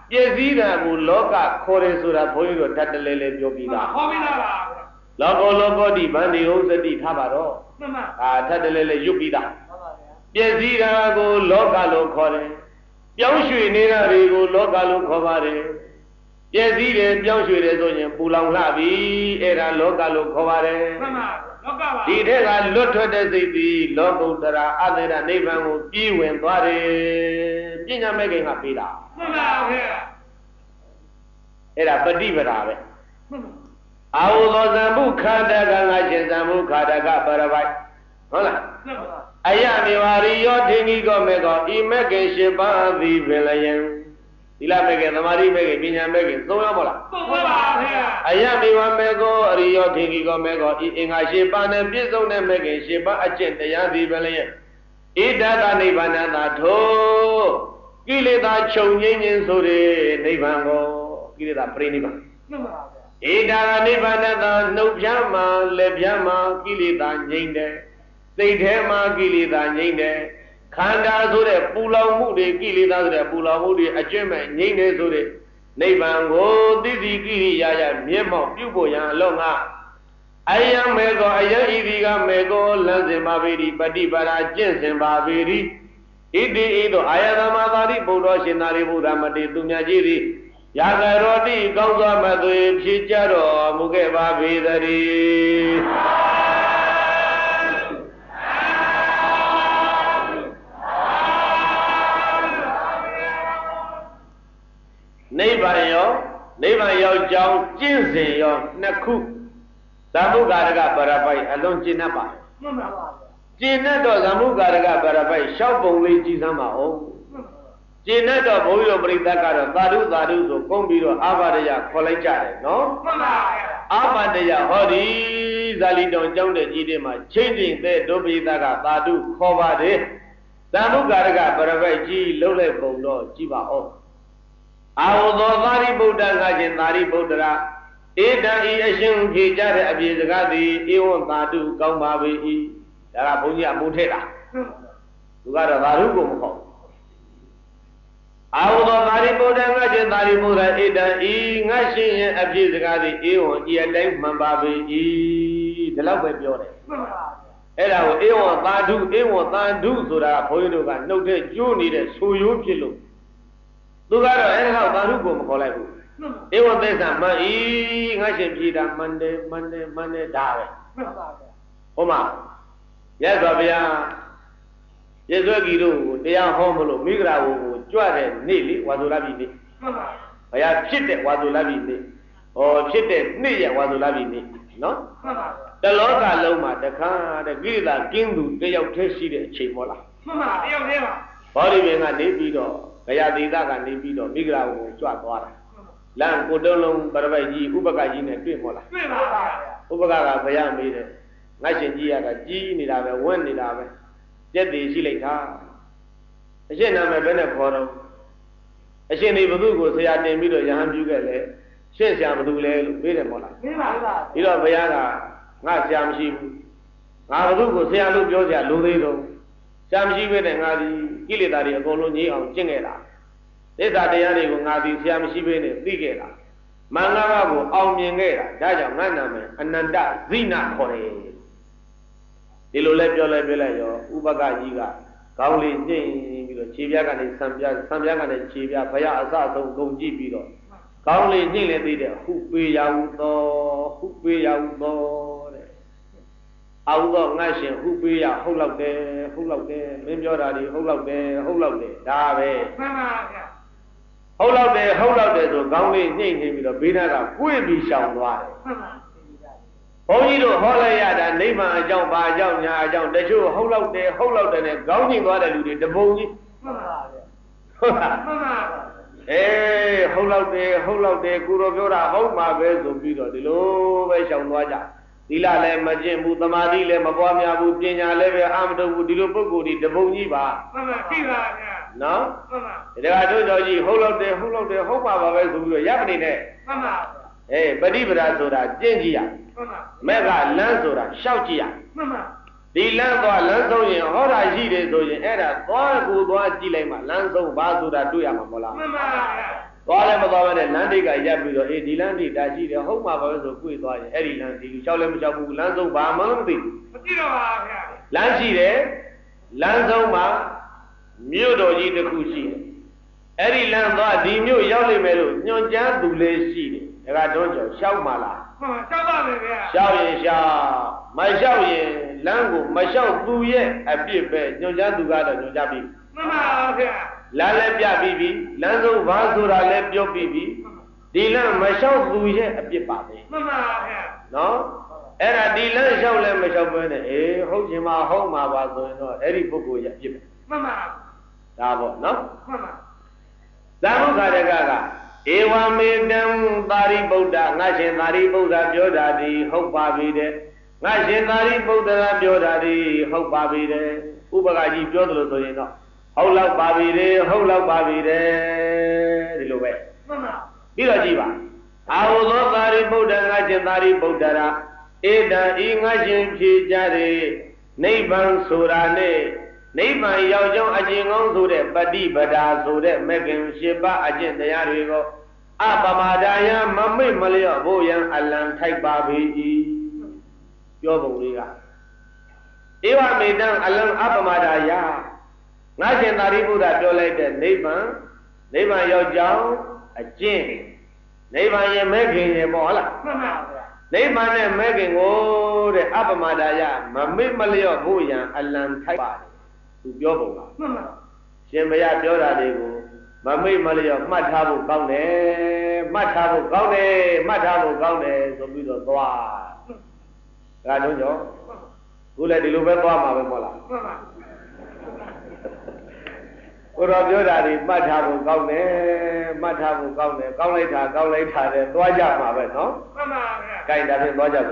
ပြည့်စည်တာကိုလောကခေါ်တယ်ဆိုတာဘုန်းကြီးတို့တတ်တလဲလဲပြောပြီးသားခေါ်ပြီးသားပါလောကောတိဗန္ဒီဟုတ်စတိထားပါတော့မှန်ပါတတ်တလဲလဲရွတ်ပြီးသားပြည့်စည်တာကိုလောကလို့ခေါ်တယ်ပြောင်းရွှေ့နေတာတွေကိုလောကလို့ခေါ်ပါတယ်ပြည့်စည်တယ်ပြောင်းရွှေ့တယ်ဆိုရင်ပူလောင်လှပြီအဲ့ဒါလောကလို့ခေါ်ပါတယ်မှန်ပါလောကပါဒီထက်ကလွတ်ထွက်တဲ့စိတ်သည်လောကုတ္တရာအသေရနိဗ္ဗာန်ကိုပြည့်ဝင်သွားတယ်ပညာမဲ့ခင်ကပေးတာမှန်ပါဗျာအဲ့ဒါပฏิပဒါပဲအာဟုသောဇံဘုခန္ဓကငါရှင်ဇံဘုခန္ဓကပရပိုက်ဟုတ်လားအယမေဝရိယောထင်ကြီးကောမေကောဤမဲ့ခင်ရှင်ပါသည်ပင်လျင်သီလမဲ့ခင်သမာဓိမဲ့ခင်ပညာမဲ့ခင်သုံးရမို့လားသုံးပါပါဗျာအယမေဝမေကောအရိယောထင်ကြီးကောမေကောဤအင်္ဂါရှင်ပါနဲ့ပြည့်စုံတဲ့မဲ့ခင်ရှင်ပါအကျင့်တရားသည်ပင်လျင်ဣဒတနိဗ္ဗာန်သာထိုကိလေသာချုပ်ငြိမ်းခြင်းဆိုတဲ့နိဗ္ဗာန်ကိုကိလေသာပြိနိဗ္ဗာန်မှန်ပါဗျာဣဒာနိဗ္ဗာန်သာနှုတ်ပြမှာလက်ပြမှာကိလေသာငြိမ်းတယ်စိတ်ထဲမှာကိလေသာငြိမ်းတယ်ခန္ဓာဆိုတဲ့ပူလောင်မှုတွေကိလေသာဆိုတဲ့ပူလောင်မှုတွေအကျင့်မဲ့ငြိမ်းတယ်ဆိုတဲ့နိဗ္ဗာန်ကိုသိသိကိရိယာယမျက်မှောက်ပြုဖို့ရန်အလုံးကအယံမေကောအယံဤဒီကမေကောလမ်းစဉ်ပါပေ၏ပฏิပါဒကျင့်စဉ်ပါပေ၏ဣတိဤသို့အာယသမသာရိပုတ္တရာရှင်သာရိပုတ္တရာမတိသူမြတ်ကြီးသည်ယာကရောတိကောင်းစွာမသွေဖြစ်ကြတော်မူခဲ့ပါပေသတည်းနိဗ္ဗာန်ရောက်ကြောင်းကျင့်စဉ်ရောနှစ်ခုသမ္မုကာရကပရပိုက်အလုံးကျင့်တတ်ပါမှန်ပါပါကျင့်တတ်တော့သမ္မုကာရကပရပိုက်ရှောက်ပုံလေးကြည်စမ်းပါဦးကျင့်တတ်တော့ဘုန်းကြီးတို့ပြိဿကတော့သာဓုသာဓုဆိုကုန်းပြီးတော့အာဘဒယခေါ်လိုက်ကြတယ်နော်မှန်ပါဗျာအာဘဒယဟောဒီဇာလီတောင်ကျောင်းတဲ့ကြီးတွေမှာချိန်ချိန်တဲ့ဒုပိသကသာဓုခေါ်ပါတယ်သမ္မုကာရကပရပိုက်ကြီးလှုပ်လိုက်ပုံတော့ကြည်ပါဦးအာဟုသောသာရိပုတ္တငါရှင်သာရိပုတ္တရာဧတံဤအရှင်ဖြေကြတဲ့အပြေစကားသည်ဧဝံသာဓုကောင်းပါပေ၏ဒါကဘုန်းကြီးကမူထည့်တာသူကတော့သာဓုကိုမဟုတ်အာဟုသောသာရိပုတ္တငါရှင်သာရိပုတ္တရာဧတံဤငါရှင်ရဲ့အပြေစကားသည်ဧဝံဤအတိုင်းမှန်ပါပေ၏ဒီလောက်ပဲပြောတယ်အဲ့ဒါကိုဧဝံသာဓုဆိုတာဘုန်းကြီးတို့ကနှုတ်ထဲကျိုးနေတဲ့ဆိုရိုးဖြစ်လို့သူကတော့အဲ့ဒါကသာဓုကိုမခေါ်လိုက်ဘူးဧဝံသစ္စာမှန်ဤငါရှင်ပြည်တာမှန်တယ်ဒါပဲဟုတ်ပါဗျာမြတ်စွာဘုရားယေဇွဲကြီးတို့ကိုတရားဟောမလို့မိဂရာကိုကြွတဲ့နေ့လေဝါဆိုလပြီနေ့မှန်ပါဘုရားဖြစ်တဲ့ဝါဆိုလပြီနေ့ဖြစ်တဲ့နေ့ရဝါဆိုလပြီနေ့နော်မှန်ပါတလောကလုံးမှာတခါတဲ့ကိရိတာကင်းသူတယောက်တည်းရှိတဲ့အချိန်မို့လားမှန်ပါတယောက်တည်းပါဘောဓိပင်ကနေပြီးတော့ဘုရားဒေသကနေပြီးတော့မိဂရာကိုကြွသွားတာလမ်းကိုတုံးလုံးပရပိုက်ကြီးဥပကကြီးနဲ့တွေ့မို့လားတွေ့ပါဗျာဥပကကဘုရားမေးတယ်ငါရှင်ကြီးရတာကြီးနေတာပဲဝင့်နေတာပဲပြက်တည်ရှိလိုက်တာအရှင်နာမည်ဘယ်နဲ့ခေါ်တော့အရှင်ဒီဘုသူကိုဆရာတင်ပြီးတော့ယဟန်ပြုခဲ့လေရှင်းဆရာဘသူလဲလို့မေးတယ်မို့လားမေးပါဗျာပြီးတော့ဘုရားကငါဆရာမရှိဘူးငါဘသူကိုဆရာလို့ပြောဆရာလိုသေးတော့ဆရာမရှိပဲနဲ့ငါဒီကိလေသာတွေအကုန်လုံးငြိမ်းအောင်ကျင့်ခဲ့တာသစ္စာတရားတွေကိုငါဒီဆရာမရှိပဲနဲ့သိခဲ့တာမင်္ဂလာကိုအောင်မြင်ခဲ့တာဒါကြောင့်ငါနာမည်အနန္တဇိနခေါ်တယ်ဒီလိုလဲပြောလိုက်ရောဥပကကြီးကခေါင်းလေးညှိပြီးတော့ခြေပြားကနေဆံပြားကနေခြေပြားဘုရားအစအဆုံးဂုံကြည့်ပြီးတော့ခေါင်းလေးညှိလဲသိတဲ့ဟုပေးရဟုသောတဲ့အာဟုသောငါရှင်ဟုပေးရဟုတ်လောက်တယ်မင်းပြောတာဒီဟုတ်လောက်တယ်ဒါပဲမှန်ပါဗျာဟုတ်လောက်တယ်ဆိုခေါင်းလေးညှိနေပြီးတော့ဘေးနာကကိုယ်ပြီးရှောင်သွားတယ်မှန်ပါဘုန်းကြီးတို့ဟောလိုက်ရတာနိဗ္ဗာန်အကြောင်းဘာအကြောင်းညာအကြောင်းတချို့ဟုတ်လောက်တယ်နဲ့ခေါင်းညှိသွားတဲ့လူတွေတပုံကြီးမှန်ပါဗျာဟုတ်လားမှန်ပါဟုတ်လောက်တယ်ကိုရောပြောတာဟုတ်မှာပဲဆိုပြီးတော့ဒီလိုပဲရှောင်သွားကြသီလလည်းမကျင့်ဘူးသမာဓိလည်းမပွားများဘူးပညာလည်းပဲအာမထုတ်ဘူးဒီလိုပုဂ္ဂိုလ်ဒီတပုံကြီးပါမှန်ပါရှိပါဗျာနော်မှန်ပါဒါကတို့တော်ကြီးဟုတ်လောက်တယ်ဟုတ်ပါပါပဲဆိုပြီးတော့ရပ်မနေနဲ့မှန်ပါပฏิပဒါဆိုတာကျင့်ကြည့်ရမှန်ပါမဲ့ကလမ်းဆိုတာရှောက်ကြည့်ရမှန်ပါဒီလမ်းသွားလမ်းဆုံးရင်ဟောတာရှိတယ်ဆိုရင်အဲ့ဒါသွားကြည့်လိုက်မှလမ်းဆုံးဘာဆိုတာတွေ့ရမှာမဟုတ်လားမှန်ပါဗျာသွားလည်းမသွားဘဲနဲ့လမ်းတိတ်ကရပ်ပြီးတော့အေးဒီလမ်းတိတ်တာရှိတယ်ဟုတ်မှာပါပဲဆိုကိုယ်သွားရင်အဲ့ဒီလမ်းဒီလူလျှောက်လည်းမလျှောက်ဘူးလမ်းဆုံးဘာမှမသိဘူးမသိတော့ပါဗျာလမ်းရှိတယ်လမ်းဆုံးမှာမြို့တော်ကြီးတစ်ခုရှိတယ်အဲ့ဒီလမ်းသွားဒီမြို့ရောက်လိမ့်မယ်လို့ညွှန်ကြားသူလေးရှိတယ်ဒါကတော့ကြောင့်လျှောက်မှာလားမှန်ပါလျှောက်ပါမယ်ဗျာလျှောက်ရင်လျှောက်မလျှောက်ရင်လမ်းကိုမလျှောက်သူရဲ့အပြစ်ပဲညွှန်ကြားသူကတော့ညွှန်ကြားပြီးမှန်ပါဗျာလမ်းလည်းပြပြီးပြီလမ်းဆုံးဘာဆိုတာလည်းပြောပြီးပြီဒီလမ်းမလျှောက်သူရဲ့အပြစ်ပါပဲမှန်ပါဗျာနော်အဲ့ဒါဒီလမ်းလျှောက်လည်းမလျှောက်ဘဲနဲ့အေးဟုတ်ချင်မှာဟုတ်မှာပါဆိုရင်တော့အဲ့ဒီပုဂ္ဂိုလ်ရဲ့အပြစ်ပဲမှန်ပါဒါပေါ့နော်မှန်ပါသာမုခါရကဧဝမေတံသာရိပုတ္တငါရှင်သာရိပုတ္တပြောတာဒီဟုတ်ပါပြီတဲ့ငါရှင်သာရိပုတ္တရာပြောတာဒီဟုတ်ပါပြီတဲ့ဥပက္ခကြီးပြောသလိုဆိုရင်တော့ဟုတ်လောက်ပါပြီတဲ့ဟုတ်လောက်ပါပြီတဲ့ဒီလိုပဲမှန်ပါပြီးတော့ကြည့်ပါအာဟုသောသာရိပုတ္တငါရှင်သာရိပုတ္တရာဧတံဤငါရှင်ဖြေကြတဲ့နိဗ္ဗာန်ဆိုတာနဲ့နိဗ္ဗာန်ရောက်ကြောင်းအကျင့်ကောင်းဆိုတဲ့ပฏิပဒါဆိုတဲ့မဂ္ဂင်၈ပါးအကျင့်တရားတွေကိုအပမဒါယမမိတ်မလျော့ဖို့ရန်အလံထိုက်ပါပေ၏ပြောပုံလေးကဧဝမေတံအလံအပမဒါယငါရှင်သာရိပုတ္တပြောလိုက်တဲ့နိဗ္ဗာန်ရောက်ကြောင်းအကျင့်နိဗ္ဗာန်ရဲ့မဂ္ဂင်ရဲ့ပေါ့ဟုတ်လားမှန်ပါဗျာနိဗ္ဗာန်နဲ့မဂ္ဂင်ကိုတဲ့အပမဒါယမမိတ်မလျော့ဖို့ရန်အလံထိုက်ပါတယ်သူပြောပုံကမှန်ပါရှင်ဘုရားပြောတာတွေကိုမမိတ်မလျော့မှတ်ထားဖို့ကောင်းတယ်မှတ်ထားဖို့ကောင်းတယ်မှတ်ထားဖို့ကောင်းတယ်ဆိုပြီးတော့သွားဒါတို့ကြောင့်ခုလည်းဒီလိုပဲသွားမှာပဲမဟုတ်လားမှန်ပါကိုတော်ပြောတာတွေမှတ်ထားဖို့ကောင်းတယ်မှတ်ထားဖို့ကောင်းတယ်ကောင်းလိုက်တာတဲ့သွားကြမှာပဲနော်မှန်ပါဗျာကြိုင်တာဖြင့်သွားကြပါ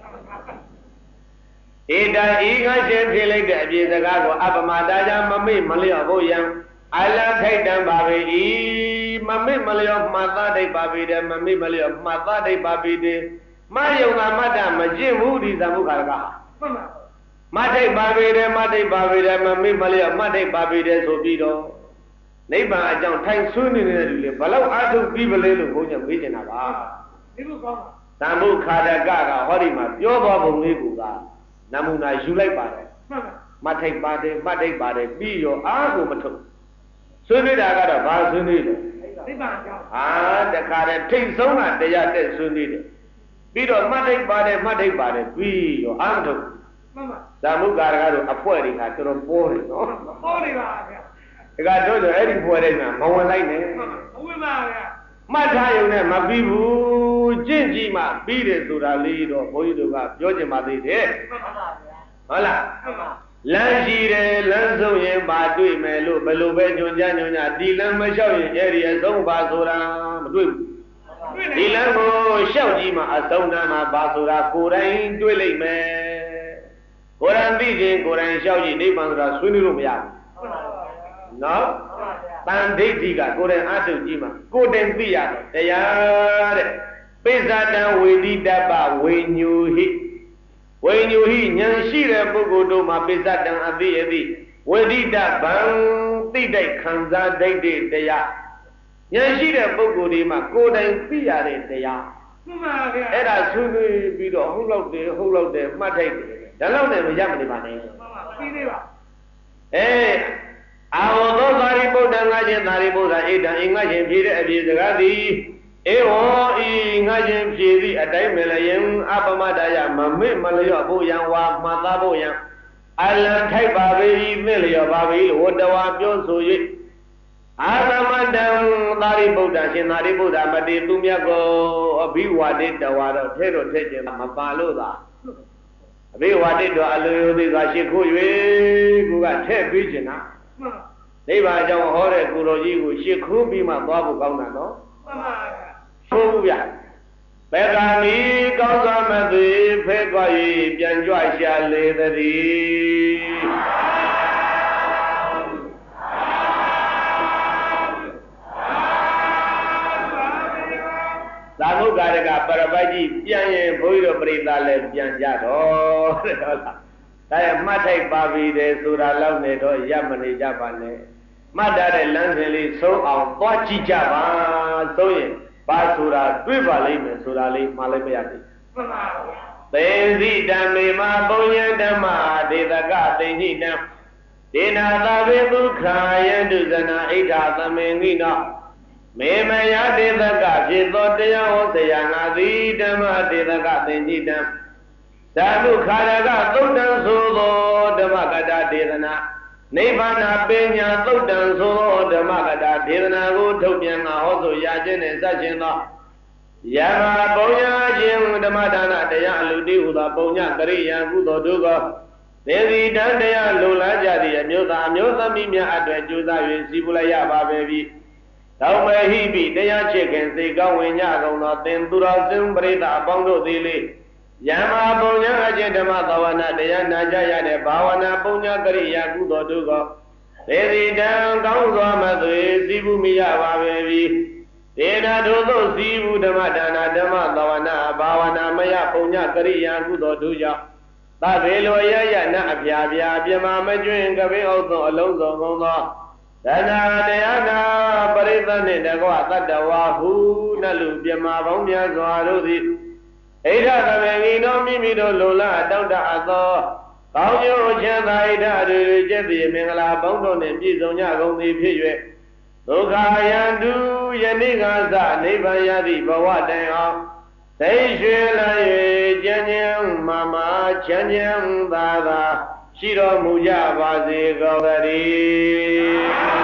ဧတံဤငါရှင်ဖြစ်လိုက်တဲ့အပြေစကားကိုအပမဒါယမမိတ်မလျော့ဖို့ယံအလံထိုက်တံပါပေ၏မမိတ်မလျော့မှတ်သားတိတ်ပါပေတယ်မမိတ်မလျော့မှတ်သားတိတ်ပါပေတယ်မယုံသာမတ္တမကျင့်ဘူးဒီသမုခါရကမှန်ပါမထိတ်ပါပေတယ်မထိတ်ပါပေတယ်မမိတ်မလျော့မှတ်ထိတ်ပါပေတယ်ဆိုပြီးတော့နိဗ္ဗာန်အကြောင်းထိုင်ဆွေးနေတဲ့လူတွေဘလောက်အားထုတ်ပြီးပလဲလို့ဘုန်းကြီးမေးနေတာပါဒီလိုကောင်းပါသမုခါရကဟောဒီမှာပြောသွားပုံလေးကနမူနာယူလိုက်ပါတယ်မှန်ပါမထိတ်ပါတယ်မှတ်ထိတ်ပါတယ်ပြီးရောအားကိုမထုတ်ဆွေးနွေးတာကတော့ဘာဆွေးနွေးလဲနိဗ္ဗာန်အကြောင်းတခါတည်းထိတ်ဆုံးတာတရားတက်ဆွေးနွေးတယ်ပြီးတော့မှတ်ထိတ်ပါတယ်ပြီးရောအားမထုတ်မှန်ပါသမုခါရကတို့အဖွဲတွေကတော်တော်ပေါ်တယ်နော်ပေါ်နေပါဗျာဒါကတော့အဲ့ဒီဖွဲတွေကမဝင်လိုက်နဲ့မှန်ပါမဝင်ပါဗျာမှတ်ထားရုံနဲ့မပြီးဘူးကျင့်ကြည့်မှပြီးတယ်ဆိုတာလေးတော့ဘုန်းကြီးတို့ကပြောချင်ပါသေးတယ်မှန်ပါဗျာဟုတ်လားမှန်ပါလမ်းရှိတယ်လမ်းဆုံးရင်ပါတွေ့မယ်လို့ဘယ်လိုပဲညွန်ကြဒီလမ်းမလျှောက်ရင်အဲ့ဒီအဆုံးပါဆိုတာမတွေ့ဘူးဒီလမ်းကိုလျှောက်ကြည့်မှအဆုံးနာမှာပါဆိုတာကိုယ်တိုင်တွေ့လိမ့်မယ်ကိုယ်တိုင်သိခြင်းကိုယ်တိုင်လျှောက်ကြည့်နိဗ္ဗာန်ဆိုတာဆွေးနွေးလို့မရဘူးနော်တန်ဒိဋ္ဌိကကိုယ်တိုင်အထုတ်ကြည့်မှကိုယ်တိုင်သိရတယ်တရားတဲ့ပိစ္ဆတံဝေဒိတပ္ပဝေညူဟိဝိညူဟိဉာဏ်ရှိတဲ့ပုဂ္ဂိုလ်တို့မှာပိစ္ဆတံအသိအသိဝေဒိတဗံသိတဲ့ခံစားဒိဋ္ဌိတရားဉာဏ်ရှိတဲ့ပုဂ္ဂိုလ်တွေမှာကိုယ်တိုင်သိရတဲ့တရားမှန်ပါဗျာအဲ့ဒါဆွေးနွေးပြီးတော့ဟုတ်လောက်တယ်မှတ်ထိုက်တယ်ဒါလောက်နဲ့မရမနေပါနဲ့မှန်ပါပြီးသေးပါအာဝသောသာရိပုတ္တငါရှင်သာရိပုတ္တဧတံဤငါရှင်ဖြေတဲ့အပြေစကားသည်ဧဝံဤငါရှင်ဖြေသည့်အတိုင်းမလျင်အပမဒါယမမေ့မလျော့ဖို့ယံဝါမှတ်သားဖို့ယံအလံထိုက်ပါပေ၏သင့်လျော့ပါပေ၏ဝတ္တဝါပြောဆို၍အာသမတံသာရိပုတ္တရှင်သာရိပုတ္တမတေသူမြတ်ကိုအဘိဝါဒိတဝါတော့ထဲတော့ထဲခြင်းမပါလို့သာအဘိဝါဒိတော်အလိုယသိစွာရှိခိုး၍ကိုကထဲ့ပြီးခြင်းနာနိဗ္ဗာန်အကြောင်းဟောတဲ့ကိုတော်ကြီးကိုရှ िख ိုးပြီးမှသွားဖို့ကောင်းတာနော်မှန်ပါဗျာဆိုးဗျာဘယ်ကံဤကောင်းစွာမသိဖဲကွာ၍ပြန်ကြွရှာလေသည်သာမုဂ္ဂရကပရပိုက်ကြီးပြန်ရင်ဘုန်းကြီးတို့ပရိသတ်လည်းပြန်ကြတော့တဲ့ဟုတ်လားဒါရမှတ်ထိုက်ပါပြီတယ်ဆိုတာလောက်နေတော့ရမနေကြပါနဲ့မှတ်တဲ့လမ်းစဉ်လေးဆုံးအောင်သွားကြည့်ကြပါဆိုရင်ဘာဆိုတာတွေ့ပါလိမ့်မယ်ဆိုတာလေးမှလည်းမရသေးမှန်ပါဗျာသေစီဓမ္မေမပုံညံဓမ္မဒေသကသိညိတံဒေနာသဗေဒုက္ခယန္တုဇနာဣဋ္ဌသမေငိနောမေမယဒေသကဖြစ်သောတရားဟောဆရာငါသည်ဓမ္မဒေသကသိညိတံဓမ္မခါရကသုတ်တံဆိုသောဓမ္မကတာဒေသနာနိဗ္ဗာန်ပညာသုတ်တံဆိုသောဓမ္မကတာဒေသနာကိုထုတ်ပြန်ငါဟောဆိုရခြင်းနဲ့စခြင်းသောယမပုံညာခြင်းဓမ္မဒါနတရားအလူတိဟုသောပုံညာကရိယာကုသိုလ်တို့ကိုသေစီတန်တရားလုံလားကြသည့်အမျိုးသားအမျိုးသမီးများအတွက်ကြိုးစား၍စီပူလိုက်ရပါပဲပြီတောင်းမဟိပိတရားချစ်ခင်စိတ်ကောင်းဝင်ညကုန်သောသင်သူတော်စင်ပရိသအပေါင်းတို့သည်လေယမပုံညာအခြင်းဓမ္မသဝနာတရားနာကြရတဲ့ဘာဝနာပုံညာကရိယာကုသိုလ်တို့ကိုသေစီတန်ကောင်းစွာမသွေစီပူမိရပါပဲပြီဒေနာတို့သို့စီဘူးဓမ္မဒါနဓမ္မသဝနာဘာဝနာမယပုံညကရိယာကုသိုလ်တို့ကြောင့်သဗ္ဗေလိုရရနအပြာပြာပြမမကျွင်ကပိဩသောအလုံးစုံကုန်သောသနာတရားနာပရိသတ်နှင့်တကွတတ္တဝါဟုနလူပြမပေါင်းများစွာတို့သည်ဣဋ္ဌသဗ္ဗေငိနောမိမိတို့လိုလားတောင့်တအပ်သောကောင်းကျိုးချမ်းသာဣဋ္ဌတွေကျက်ပြီးမင်္ဂလာပေါင်းတို့နှင့်ပြည့်စုံကြကုန်သည်ဖြစ်၍ဒုက္ခယန္တုယနေ့ကစနိဗ္ဗာန်ရသည့်ဘဝတိုင်အောင်သိရွှေလာ၍ကျမ်းကျမ်းမာမာချမ်းချမ်းသာသာရှိတော်မူကြပါစေကုန်သတည်း